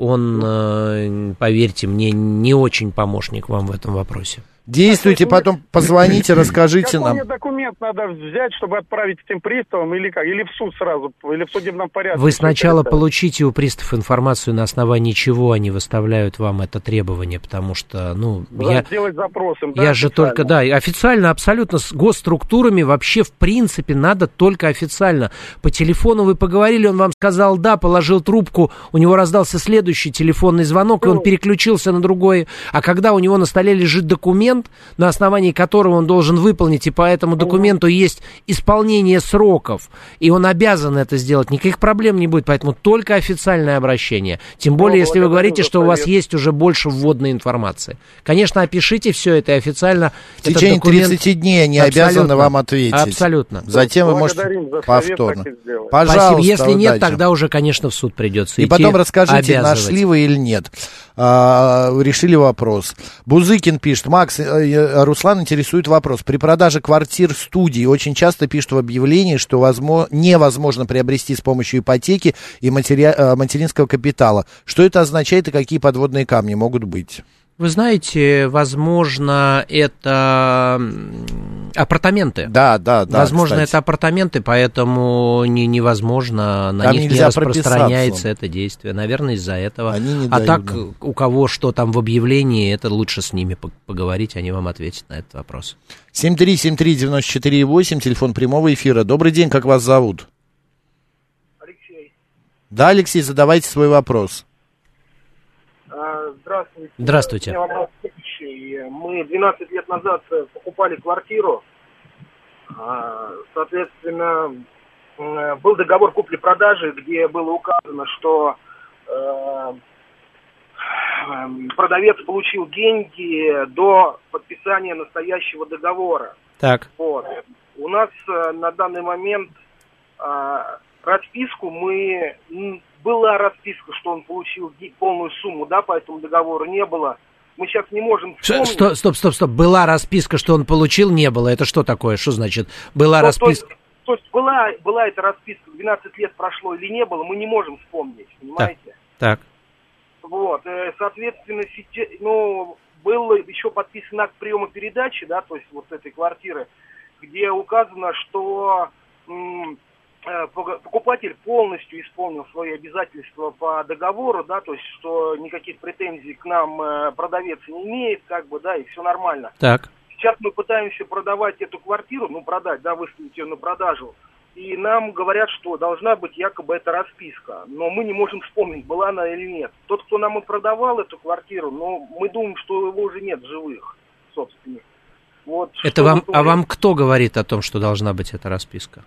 Speaker 4: он, поверьте мне, не очень помощник вам в этом вопросе.
Speaker 3: Действуйте, потом позвоните, расскажите
Speaker 10: Какой
Speaker 3: нам.
Speaker 10: мне документ надо взять, чтобы отправить этим приставам, или как? Или в суд сразу, или в судебном порядке?
Speaker 4: Вы сначала получите у приставов информацию, на основании чего они выставляют вам это требование, потому что, ну,
Speaker 10: да,
Speaker 4: я...
Speaker 10: сделать запросом, да,
Speaker 4: Я же только, да, официально, абсолютно, с госструктурами вообще, в принципе, надо только официально. По телефону вы поговорили, он вам сказал «да», положил трубку, у него раздался следующий телефонный звонок, ну, и он переключился на другой. А когда у него на столе лежит документ, на основании которого он должен выполнить, и по этому документу есть исполнение сроков, и он обязан это сделать, никаких проблем не будет, поэтому только официальное обращение. Тем более, ну, если вы говорите, что у вас есть уже больше вводной информации. Конечно, опишите все это, и официально
Speaker 3: в течение документ... тридцати дней они обязаны вам ответить.
Speaker 4: Абсолютно.
Speaker 3: Затем вы можете повторно. Пожалуйста,
Speaker 4: спасибо. Если
Speaker 3: удачи.
Speaker 4: Нет, тогда уже, конечно, в суд придется
Speaker 3: и
Speaker 4: идти.
Speaker 3: потом расскажите, нашли вы или нет. А, решили вопрос. Бузыкин пишет: Макс, Руслан интересует вопрос. При продаже квартир студии очень часто пишут в объявлении, что возможно, невозможно приобрести с помощью ипотеки и матери... материнского капитала. Что это означает и какие подводные камни могут быть?
Speaker 4: Вы знаете, возможно, это апартаменты.
Speaker 3: Да, да, да.
Speaker 4: Возможно,
Speaker 3: кстати.
Speaker 4: это апартаменты, поэтому не, невозможно, на
Speaker 3: там
Speaker 4: них не распространяется это действие. Наверное, из-за этого.
Speaker 3: Они не
Speaker 4: а
Speaker 3: дают,
Speaker 4: так,
Speaker 3: да.
Speaker 4: у кого что там в объявлении, это лучше с ними поговорить, они вам ответят на этот вопрос.
Speaker 3: семь три семь три девять четыре восемь, телефон прямого эфира. Добрый день, как вас зовут?
Speaker 11: Алексей.
Speaker 3: Да, Алексей, задавайте свой вопрос.
Speaker 11: Здравствуйте.
Speaker 4: Здравствуйте.
Speaker 11: У меня вопрос следующий. Мы двенадцать лет назад покупали квартиру. Соответственно, был договор купли-продажи, где было указано, что продавец получил деньги до подписания настоящего договора.
Speaker 4: Так.
Speaker 11: Вот. У нас на данный момент расписку мы... Была расписка, что он получил полную сумму, да, по этому договору не было. Мы сейчас не можем вспомнить.
Speaker 4: Что, стоп, стоп, стоп. Была расписка, что он получил, не было. Это что такое? Что значит? Была
Speaker 11: то,
Speaker 4: расписка.
Speaker 11: То есть, то есть была, была эта расписка, двенадцать лет прошло или не было, мы не можем вспомнить, понимаете?
Speaker 4: Так. так.
Speaker 11: Вот, соответственно, сейчас, ну, был еще подписан акт приема передачи, да, то есть вот этой квартиры, где указано, что... М- покупатель полностью исполнил свои обязательства по договору, да, то есть, что никаких претензий к нам продавец не имеет, как бы, да, и все нормально.
Speaker 4: Так.
Speaker 11: Сейчас мы пытаемся продавать эту квартиру, ну, продать, да, выставить ее на продажу, и нам говорят, что должна быть якобы эта расписка, но мы не можем вспомнить, была она или нет. Тот, кто нам и продавал эту квартиру, ну, мы думаем, что его уже нет в живых, собственно. Вот,
Speaker 4: это вам, а вам кто говорит о том, что должна быть эта расписка?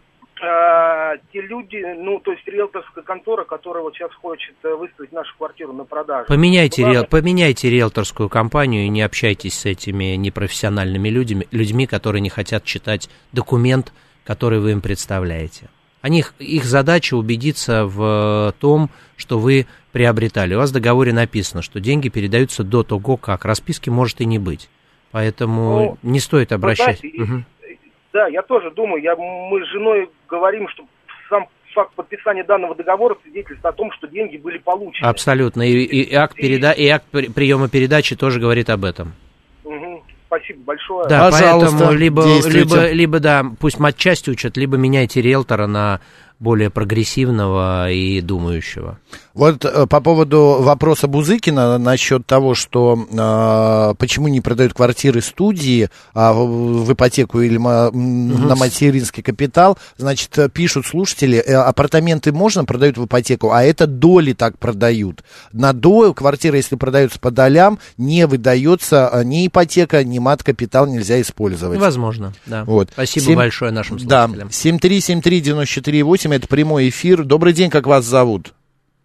Speaker 11: А, те люди, ну, то есть риэлторская контора, которая вот сейчас хочет выставить нашу квартиру на продажу.
Speaker 4: Поменяйте, риэл, поменяйте риэлторскую компанию и не общайтесь с этими непрофессиональными людьми, людьми, которые не хотят читать документ, который вы им представляете. Они, их задача убедиться в том, что вы приобретали. У вас в договоре написано, что деньги передаются до того, как. Расписки может и не быть. Поэтому ну, не стоит обращать. Угу.
Speaker 11: Да, я тоже думаю, я, мы с женой говорим, что сам факт подписания данного договора свидетельствует о том, что деньги были получены.
Speaker 4: Абсолютно, и, и, и, акт, переда... и акт приема передачи тоже говорит об этом.
Speaker 11: Угу. Спасибо большое.
Speaker 4: Да, поэтому либо, либо, либо, да, пусть матчасть учат, либо меняйте риэлтора на более прогрессивного и думающего.
Speaker 3: Вот э, по поводу вопроса Бузыкина насчет того, что э, почему не продают квартиры студии а в, в ипотеку или ма, угу. на материнский капитал, значит, пишут слушатели, э, апартаменты можно продают в ипотеку, а это доли так продают. На долю квартира, если продается по долям, не выдается ни ипотека, ни мат-капитал нельзя использовать.
Speaker 4: Возможно, да.
Speaker 3: Вот.
Speaker 4: Спасибо
Speaker 3: семь...
Speaker 4: большое нашим слушателям.
Speaker 3: Да, семь три семь три девять четыре восемь, это прямой эфир. Добрый день, как вас зовут?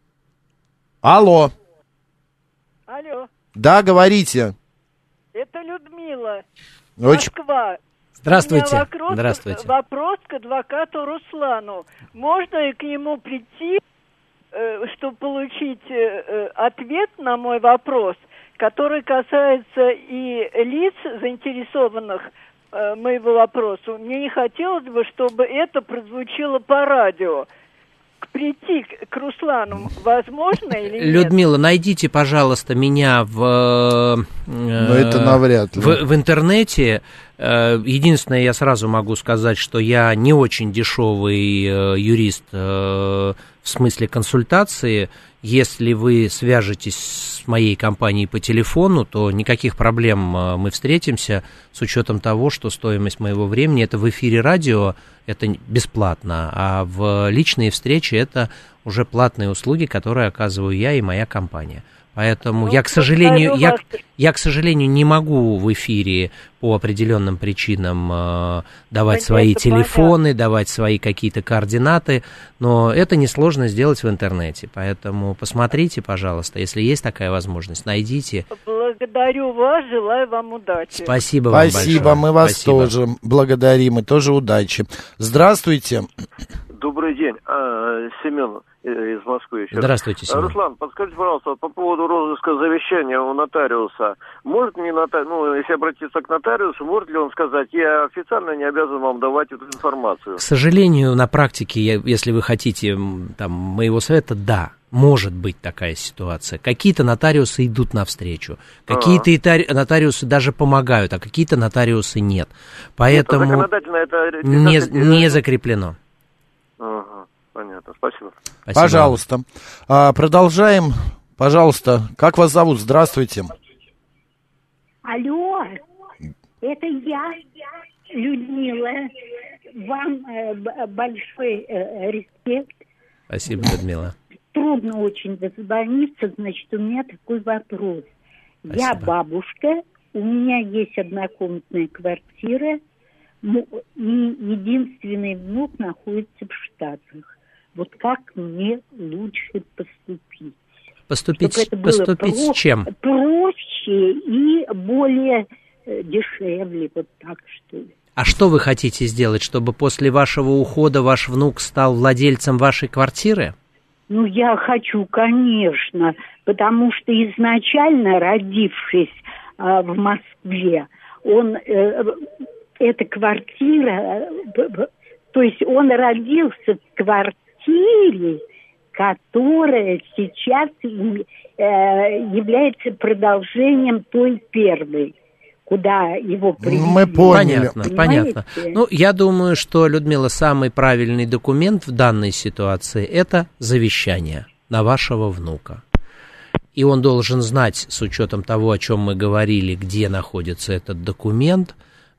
Speaker 3: Алло.
Speaker 12: Алло.
Speaker 3: Да, говорите.
Speaker 12: Это Людмила.
Speaker 3: Очень...
Speaker 12: Москва.
Speaker 4: Здравствуйте.
Speaker 12: У меня вопрос,
Speaker 4: Здравствуйте.
Speaker 12: Вопрос к адвокату Руслану. Можно к нему прийти, э, чтобы получить э, ответ на мой вопрос, который касается и лиц, заинтересованных э, моего вопроса? Мне не хотелось бы, чтобы это прозвучало по радио. Прийти к Руслану возможно или нет?
Speaker 4: Людмила, найдите, пожалуйста, меня в,
Speaker 3: Но это навряд ли.
Speaker 4: в, в интернете. Единственное, я сразу могу сказать, что я не очень дешевый юрист в смысле консультации. Если вы свяжетесь с моей компанией по телефону, то никаких проблем мы встретимся, с учетом того, что стоимость моего времени, это в эфире радио, это бесплатно, а в личные встречи это уже платные услуги, которые оказываю я и моя компания. Поэтому ну, я, к сожалению, я, я, к сожалению, не могу в эфире по определенным причинам э, давать Понятно, свои телефоны, понятно. давать свои какие-то координаты, но это несложно сделать в интернете. Поэтому посмотрите, пожалуйста, если есть такая возможность, найдите.
Speaker 12: Благодарю вас, желаю вам удачи.
Speaker 4: Спасибо вам
Speaker 3: Спасибо,
Speaker 4: большое.
Speaker 3: мы вас
Speaker 4: Спасибо.
Speaker 3: тоже благодарим и тоже удачи. Здравствуйте.
Speaker 6: Добрый день, а, Семен из Москвы еще.
Speaker 4: Здравствуйте, Семен.
Speaker 6: Руслан, подскажите, пожалуйста, по поводу розыска завещания у нотариуса. Может мне нотариус, ну, если обратиться к нотариусу, может ли он сказать, я официально не обязан вам давать эту информацию? К
Speaker 4: сожалению, на практике, если вы хотите там, моего совета, да. Может быть такая ситуация. Какие-то нотариусы идут навстречу, какие-то А-а. нотариусы даже помогают, а какие-то нотариусы нет. Поэтому ну, это не, не закреплено.
Speaker 6: Ага, понятно, спасибо.
Speaker 3: Спасибо. Пожалуйста. А, продолжаем. Пожалуйста, как вас зовут? Здравствуйте.
Speaker 13: Алло, это я, Людмила. Вам э, большой э, респект.
Speaker 4: Спасибо, Людмила.
Speaker 13: Трудно очень дозвониться, значит, у меня такой вопрос. Спасибо. Я бабушка, у меня есть однокомнатная квартира, и единственный внук находится в Штатах. Вот как мне лучше поступить?
Speaker 4: Поступить, поступить
Speaker 13: про-
Speaker 4: с чем?
Speaker 13: Проще и более э, дешевле, вот так что ли.
Speaker 4: А что вы хотите сделать, чтобы после вашего ухода ваш внук стал владельцем вашей квартиры?
Speaker 13: Ну, я хочу, конечно, потому что изначально, родившись э, в Москве, он, э, эта квартира, э, то есть он родился в квартире, которая сейчас э, является продолжением той первой, куда его привезли.
Speaker 3: Мы поняли.
Speaker 4: Понятно, понятно. Ну, я думаю, что, Людмила, самый правильный документ в данной ситуации – это завещание на вашего внука. И он должен знать, с учетом того, о чем мы говорили, где находится этот документ,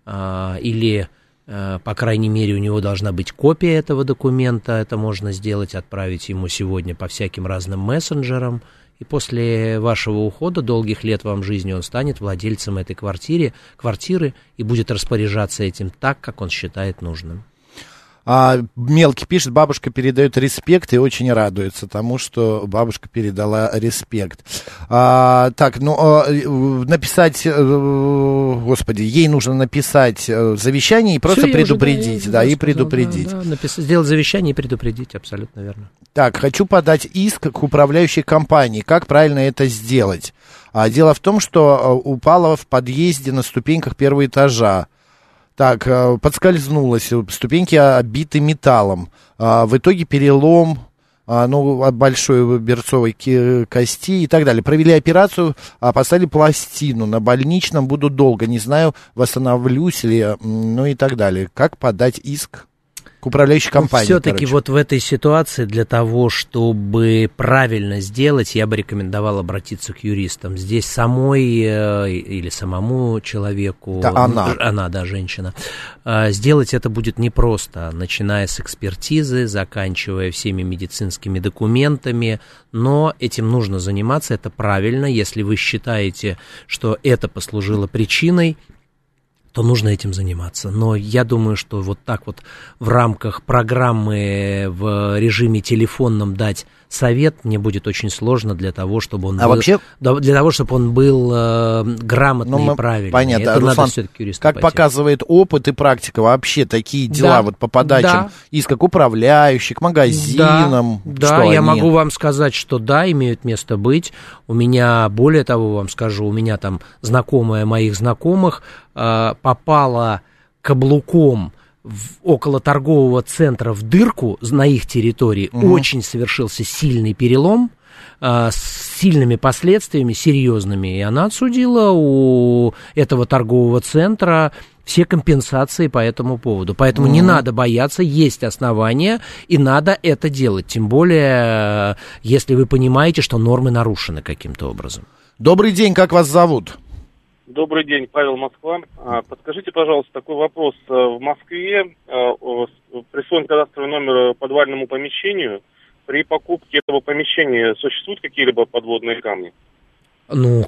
Speaker 4: или, по крайней мере, у него должна быть копия этого документа. Это можно сделать, отправить ему сегодня по всяким разным мессенджерам. И после вашего ухода, долгих лет вам жизни, он станет владельцем этой квартиры, квартиры и будет распоряжаться этим так, как он считает нужным.
Speaker 3: А, Мелкий пишет, бабушка передает респект и очень радуется тому, что бабушка передала респект. А, так, ну, а, написать, господи, ей нужно написать завещание и просто Все, предупредить, уже, да, да, и сказал, предупредить.
Speaker 4: Да, да, написать, сделать завещание и предупредить, абсолютно верно.
Speaker 3: Так, хочу подать иск к управляющей компании. Как правильно это сделать? А, дело в том, что упала в подъезде на ступеньках первого этажа. Так, подскользнулась, ступеньки обиты металлом. В итоге перелом, ну, большой берцовой кости и так далее. Провели операцию, поставили пластину. На больничном буду долго, не знаю, восстановлюсь ли, ну и так далее. Как подать иск к управляющей компании?
Speaker 4: Все-таки вот в этой ситуации для того, чтобы правильно сделать, я бы рекомендовал обратиться к юристам. Здесь самой э, или самому человеку,
Speaker 3: да, она.
Speaker 4: она, да, женщина, э, сделать это будет непросто, начиная с экспертизы, заканчивая всеми медицинскими документами, но этим нужно заниматься, это правильно. Если вы считаете, что это послужило причиной, то нужно этим заниматься. Но я думаю, что вот так вот в рамках программы в режиме телефонном дать совет мне будет очень сложно для того, чтобы он
Speaker 3: а
Speaker 4: был,
Speaker 3: вообще...
Speaker 4: для того, чтобы он был э, грамотный
Speaker 3: ну,
Speaker 4: и правильный.
Speaker 3: Понятно.
Speaker 4: Это
Speaker 3: Руслан,
Speaker 4: надо все-таки юристу
Speaker 3: как
Speaker 4: пойти.
Speaker 3: Показывает опыт и практика, вообще такие дела
Speaker 4: да,
Speaker 3: вот по подачам
Speaker 4: да.
Speaker 3: иск к управляющим, к магазинам.
Speaker 4: Да,
Speaker 3: что
Speaker 4: да я
Speaker 3: они...
Speaker 4: могу вам сказать, что да, имеют место быть. У меня, более того, вам скажу, у меня там знакомая моих знакомых э, попала каблуком в, около торгового центра в дырку на их территории, угу. Очень совершился сильный перелом э, с сильными последствиями, серьезными, и она отсудила у этого торгового центра все компенсации по этому поводу. Поэтому угу. не надо бояться, есть основания, и надо это делать, тем более, если вы понимаете, что нормы нарушены каким-то образом.
Speaker 3: Добрый день, как вас зовут?
Speaker 14: Добрый день, Павел, Москва. Подскажите, пожалуйста, такой вопрос. В Москве присвоен кадастровый номер подвальному помещению. При покупке этого помещения существуют какие-либо подводные камни?
Speaker 4: Ну,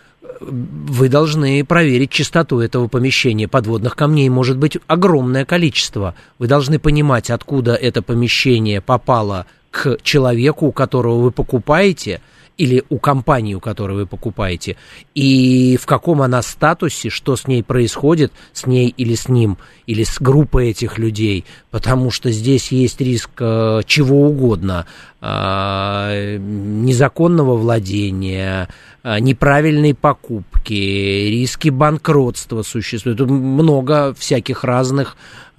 Speaker 4: вы должны проверить чистоту этого помещения. Подводных камней может быть огромное количество. Вы должны понимать, откуда это помещение попало к человеку, у которого вы покупаете, или у компании, у которой вы покупаете, и в каком она статусе, что с ней происходит, с ней или с ним, или с группой этих людей, потому что здесь есть риск э, чего угодно, э, незаконного владения, э, неправильной покупки, риски банкротства существуют, много всяких разных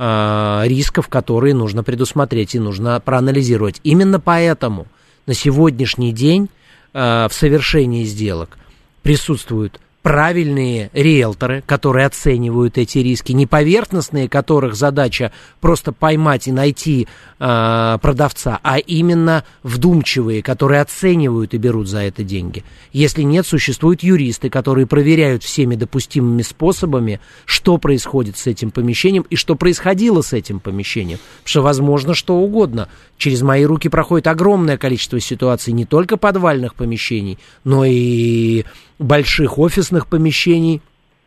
Speaker 4: э, рисков, которые нужно предусмотреть и нужно проанализировать. Именно поэтому на сегодняшний день в совершении сделок присутствуют правильные риэлторы, которые оценивают эти риски, не поверхностные, которых задача просто поймать и найти э, продавца, а именно вдумчивые, которые оценивают и берут за это деньги. Если нет, существуют юристы, которые проверяют всеми допустимыми способами, что происходит с этим помещением и что происходило с этим помещением. Потому что возможно что угодно. Через мои руки проходит огромное количество ситуаций не только подвальных помещений, но и больших офисных помещений,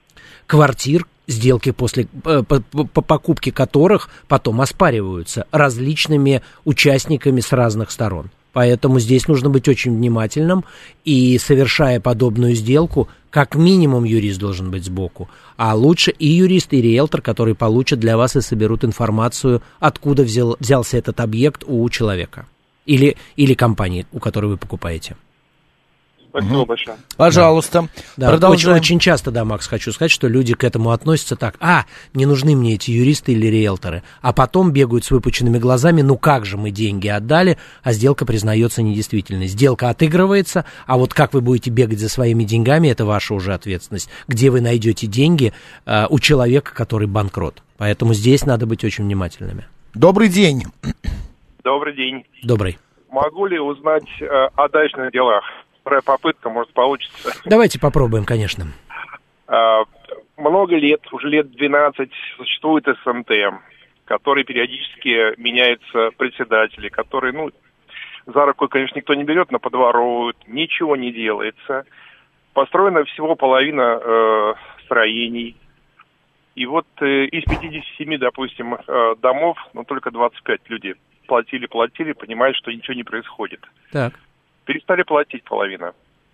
Speaker 4: квартир, сделки после по, по, по покупке которых потом оспариваются различными участниками с разных сторон. Поэтому здесь нужно быть очень внимательным, и, совершая подобную сделку, как минимум юрист должен быть сбоку, а лучше и юрист, и риэлтор, которые получат для вас и соберут информацию, откуда взял, взялся этот объект у человека или, или компании, у которой вы покупаете.
Speaker 14: Спасибо
Speaker 3: угу.
Speaker 14: большое.
Speaker 3: Пожалуйста.
Speaker 4: Да, продолжаем. Очень, очень часто, да, Макс, хочу сказать, что люди к этому относятся так: а, не нужны мне эти юристы или риэлторы, а потом бегают с выпученными глазами: ну как же мы деньги отдали, а сделка признается недействительной. Сделка отыгрывается, а вот как вы будете бегать за своими деньгами, это ваша уже ответственность. Где вы найдете деньги э, у человека, который банкрот. Поэтому здесь надо быть очень внимательными.
Speaker 3: Добрый день.
Speaker 14: Добрый день.
Speaker 4: Добрый.
Speaker 14: Могу ли узнать э, о дачных делах? Вторая попытка, может, получится.
Speaker 4: Давайте попробуем, конечно.
Speaker 14: А, много лет, уже лет двенадцать, существует эс эн тэ, который периодически меняются председатели, которые, ну, за руку, конечно, никто не берет, но подворовывают, ничего не делается. Построена всего половина э, строений. И вот э, из пятидесяти семи, допустим, э, домов, ну, только двадцать пять людей платили-платили, понимают, что ничего не происходит.
Speaker 4: Так.
Speaker 14: Перестали платить половина.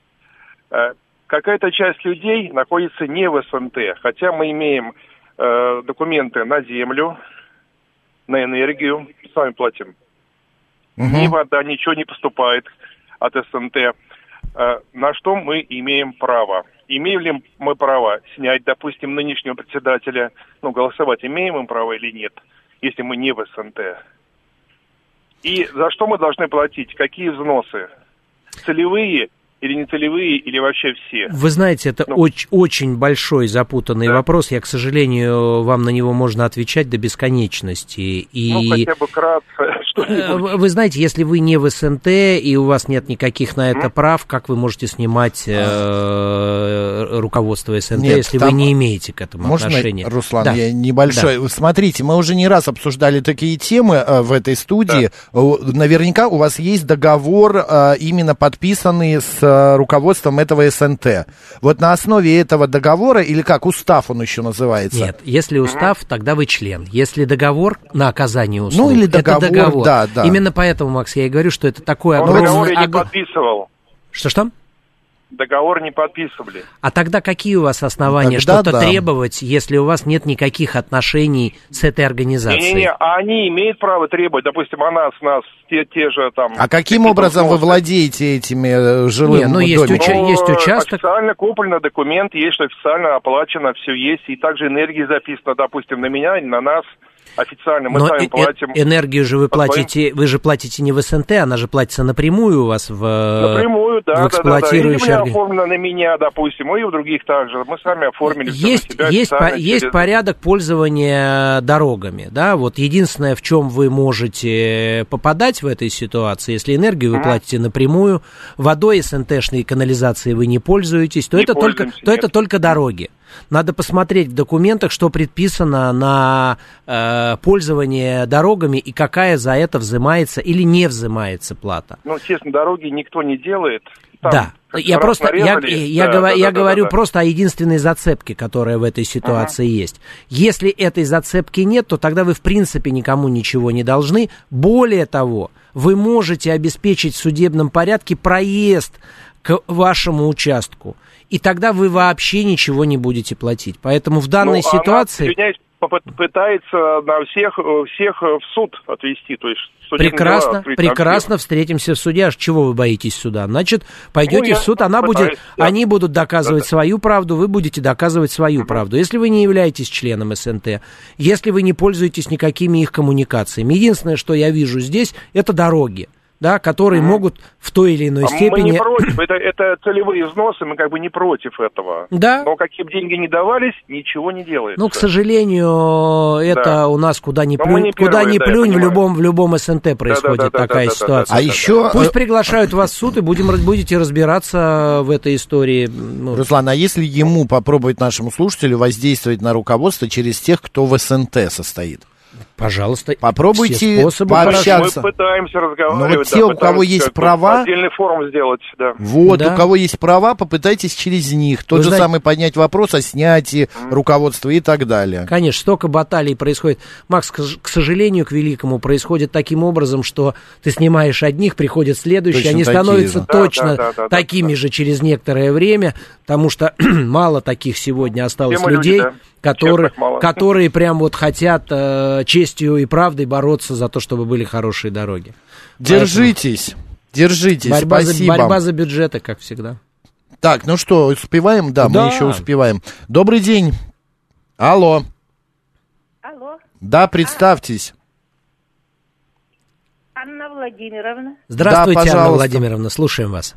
Speaker 14: Э, какая-то часть людей находится не в эс эн тэ, хотя мы имеем э, документы на землю, на энергию, сами платим. Угу. Ни вода, ничего не поступает от эс эн тэ. Э, на что мы имеем право? Имеем ли мы право снять, допустим, нынешнего председателя, ну, голосовать, имеем мы право или нет, если мы не в эс эн тэ? И за что мы должны платить? Какие взносы? Целевые или нецелевые, или вообще все?
Speaker 4: Вы знаете, это ну, очень, очень большой запутанный да. вопрос. Я, к сожалению, вам на него можно отвечать до бесконечности. И...
Speaker 14: Ну, хотя бы кратко что-нибудь.
Speaker 4: Вы знаете, если вы не в эс эн тэ и у вас нет никаких на это mm. прав, как вы можете снимать э, руководство эс эн тэ, нет, если вы не имеете к этому
Speaker 3: можно,
Speaker 4: отношения?
Speaker 3: Руслан,
Speaker 4: да.
Speaker 3: я небольшой. Да. Смотрите, мы уже не раз обсуждали такие темы э, в этой студии. Да. Наверняка у вас есть договор, э, именно подписанный с руководством этого эс эн тэ. Вот на основе этого договора, или как, устав он еще называется?
Speaker 4: Нет, если устав, тогда вы член. Если договор на оказание услуг,
Speaker 3: ну, или договор,
Speaker 4: это договор.
Speaker 3: Да, да.
Speaker 4: Именно поэтому, Макс, я и говорю, что это такое
Speaker 14: огромное... Он договор не подписывал.
Speaker 4: Что-что?
Speaker 14: Договор не подписывали.
Speaker 4: А тогда какие у вас основания тогда что-то да. требовать, если у вас нет никаких отношений с этой организацией?
Speaker 14: Не-не-не, а они имеют право требовать, допустим, о нас, нас, те, те же там...
Speaker 3: А каким образом вы владеете этими жилыми
Speaker 4: домиками? Ну, есть, уча-
Speaker 14: ну,
Speaker 4: есть участок.
Speaker 14: Официально куплено, документ есть, что официально оплачено, все есть, и также энергия записана, допустим, на меня, на нас. Официально мы
Speaker 4: Но
Speaker 14: сами
Speaker 4: э-
Speaker 14: платим.
Speaker 4: Энергию же вы платите, вы же платите не в эс эн тэ, она же платится напрямую у вас в,
Speaker 14: напрямую, да,
Speaker 4: в эксплуатирующей
Speaker 14: да, да. Или оформлено на меня, допустим, и у других также. Мы сами оформили
Speaker 4: есть,
Speaker 14: все на себя.
Speaker 4: Есть, по,
Speaker 14: через...
Speaker 4: есть порядок пользования дорогами, да, вот единственное, в чем вы можете попадать в этой ситуации, если энергию вы mm-hmm. платите напрямую, водой эс эн тэ-шной канализацией вы не пользуетесь, то,
Speaker 14: не
Speaker 4: это, только, то это только дороги. Надо посмотреть в документах, что предписано на э, пользование дорогами и какая за это взимается или не взимается плата.
Speaker 14: Ну, честно, дороги никто не делает. там,
Speaker 4: да. Я просто, я, я,
Speaker 14: да,
Speaker 4: говор,
Speaker 14: да,
Speaker 4: я
Speaker 14: да,
Speaker 4: говорю
Speaker 14: да, да.
Speaker 4: просто о единственной зацепке, которая в этой ситуации uh-huh. есть. Если этой зацепки нет, то тогда вы в принципе никому ничего не должны. Более того, вы можете обеспечить в судебном порядке проезд к вашему участку. И тогда вы вообще ничего не будете платить. Поэтому в данной
Speaker 14: ну,
Speaker 4: ситуации...
Speaker 14: Она, извиняюсь, пытается на всех, всех в суд отвести, то есть
Speaker 4: прекрасно, прекрасно встретимся в суде. Аж чего вы боитесь суда? Значит, пойдете ну, в суд, она будет, да. они будут доказывать да, свою правду, вы будете доказывать свою uh-huh. правду. Если вы не являетесь членом СНТ, если вы не пользуетесь никакими их коммуникациями, единственное, что я вижу здесь, это дороги. Да, которые mm. могут в той или иной
Speaker 14: а
Speaker 4: степени...
Speaker 14: Мы не против, это, это целевые взносы, мы как бы не против этого.
Speaker 4: Да.
Speaker 14: Но какие бы деньги ни давались, ничего не делается.
Speaker 4: Ну, к сожалению, это да. у нас куда ни плюнь, не куда ни
Speaker 14: да,
Speaker 4: плюнь в любом, в любом СНТ происходит да, да, да, такая да, да, ситуация.
Speaker 3: А да, еще...
Speaker 4: да. Пусть приглашают вас в суд, и будем, будете разбираться в этой истории. Ну.
Speaker 3: Руслан, а если ему попробовать нашему слушателю воздействовать на руководство через тех, кто в СНТ состоит?
Speaker 4: Пожалуйста,
Speaker 3: попробуйте пообщаться.
Speaker 14: Мы пытаемся разговаривать.
Speaker 3: Но вот те, да, у кого есть права...
Speaker 14: Отдельный форум сделать, да.
Speaker 3: Вот,
Speaker 4: да.
Speaker 3: у кого есть права, попытайтесь через них. Тот
Speaker 4: Вы
Speaker 3: же
Speaker 4: знаете...
Speaker 3: самый поднять вопрос о снятии mm. руководства и так далее.
Speaker 4: Конечно, столько баталий происходит. Макс, к сожалению, к великому, происходит таким образом, что ты снимаешь одних, приходят следующие, точно они становятся же. точно да, да, да, такими да, же да. через некоторое время, потому что мало таких сегодня осталось Все людей, люди, да. которые, которые прям вот хотят э, честью и правдой бороться за то, чтобы были хорошие дороги.
Speaker 3: Держитесь, Поэтому... держитесь,
Speaker 4: борьба
Speaker 3: спасибо.
Speaker 4: За, борьба за бюджеты, как всегда.
Speaker 3: Так, ну что, успеваем? Да,
Speaker 4: да,
Speaker 3: мы еще успеваем. Добрый день. Алло.
Speaker 15: Алло.
Speaker 3: Да, представьтесь.
Speaker 15: Анна Владимировна.
Speaker 4: Здравствуйте,
Speaker 3: да,
Speaker 4: Анна Владимировна, слушаем вас.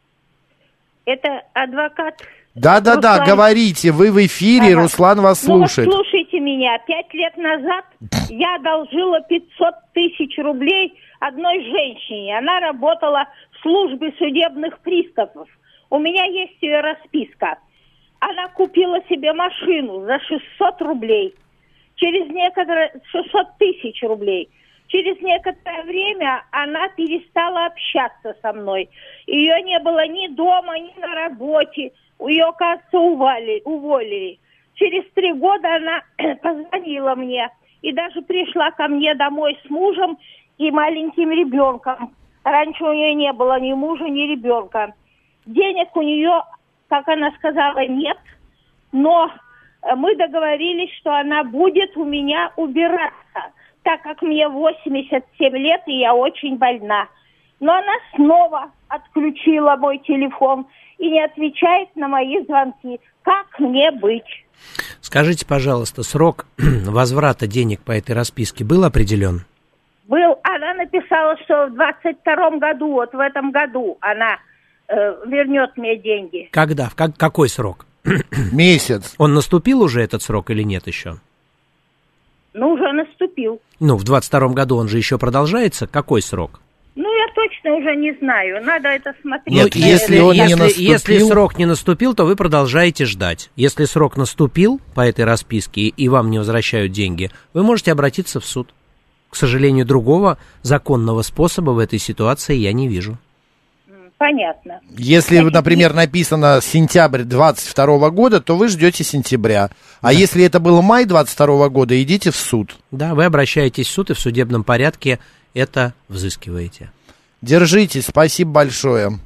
Speaker 15: Это адвокат.
Speaker 3: Да-да-да, говорите, вы в эфире, ага. Руслан вас
Speaker 15: ну,
Speaker 3: слушает.
Speaker 15: Вот слушайте меня, пять лет назад я одолжила пятьсот тысяч рублей одной женщине. Она работала в службе судебных приставов. У меня есть ее расписка. Она купила себе машину за шестьсот рублей. Через некоторое... шестьсот тысяч рублей. Через некоторое время она перестала общаться со мной. Ее не было ни дома, ни на работе. Ее, кажется, уволили, уволили. Через три года она позвонила мне и даже пришла ко мне домой с мужем и маленьким ребенком. Раньше у нее не было ни мужа, ни ребенка. Денег у нее, как она сказала, нет, но мы договорились, что она будет у меня убираться, так как мне восемьдесят семь лет и я очень больна. Но она снова отключила мой телефон и не отвечает на мои звонки. Как мне быть?
Speaker 4: Скажите, пожалуйста, срок возврата денег по этой расписке был определен?
Speaker 15: Был. Она написала, что в двадцать втором году, вот в этом году, она э, вернет мне деньги.
Speaker 4: Когда? В как, какой срок?
Speaker 3: Месяц.
Speaker 4: Он наступил уже, этот срок, или нет еще?
Speaker 15: Ну, уже наступил.
Speaker 4: Ну, в двадцать втором году он же еще продолжается. Какой срок?
Speaker 15: Ну, я точно уже не знаю. Надо это смотреть.
Speaker 4: Нет, если, он если, не наступил... если срок не наступил, то вы продолжаете ждать. Если срок наступил по этой расписке и вам не возвращают деньги, вы можете обратиться в суд. К сожалению, другого законного способа в этой ситуации я не вижу.
Speaker 15: Понятно.
Speaker 3: Если, например, написано сентябрь двадцать второго года, то вы ждете сентября. А да. если это был май двадцать второго года, идите в суд.
Speaker 4: Да, вы обращаетесь в суд и в судебном порядке это взыскиваете.
Speaker 3: Держитесь, спасибо большое.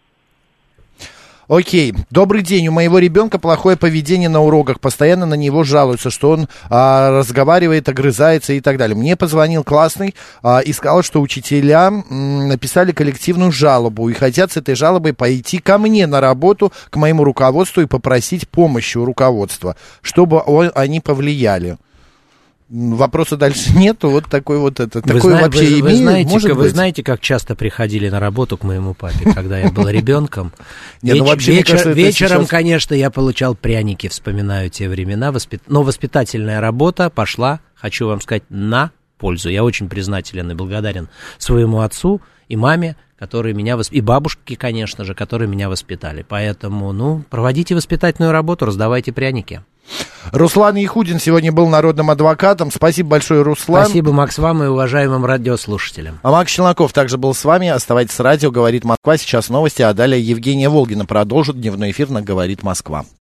Speaker 3: Окей, добрый день, у моего ребенка плохое поведение на уроках, постоянно на него жалуются, что он а, разговаривает, огрызается и так далее. Мне позвонил классный а, и сказал, что учителя м, написали коллективную жалобу и хотят с этой жалобой пойти ко мне на работу, к моему руководству и попросить помощи у руководства, чтобы он, они повлияли. Вопроса дальше нету, вот такой вот это.
Speaker 4: Вы,
Speaker 3: такой
Speaker 4: зна-
Speaker 3: вообще
Speaker 4: вы, вы,
Speaker 3: имеет,
Speaker 4: знаете,
Speaker 3: может
Speaker 4: вы
Speaker 3: быть?
Speaker 4: знаете, как часто приходили на работу к моему папе, когда я был ребенком?
Speaker 3: Нет, ну вообще,
Speaker 4: вечер,
Speaker 3: кажется,
Speaker 4: вечером,
Speaker 3: сейчас...
Speaker 4: конечно, я получал пряники, вспоминаю те времена, воспит... но воспитательная работа пошла, хочу вам сказать, на пользу. Я очень признателен и благодарен своему отцу и маме, которые меня восп... и бабушке, конечно же, которые меня воспитали. Поэтому, ну, проводите воспитательную работу, раздавайте пряники.
Speaker 3: Руслан Яхудин сегодня был народным адвокатом. Спасибо большое, Руслан.
Speaker 4: Спасибо, Макс, вам и уважаемым радиослушателям.
Speaker 3: А Макс Челноков также был с вами. Оставайтесь с радио «Говорит Москва». Сейчас новости, а далее Евгения Волгина продолжит дневной эфир на «Говорит Москва».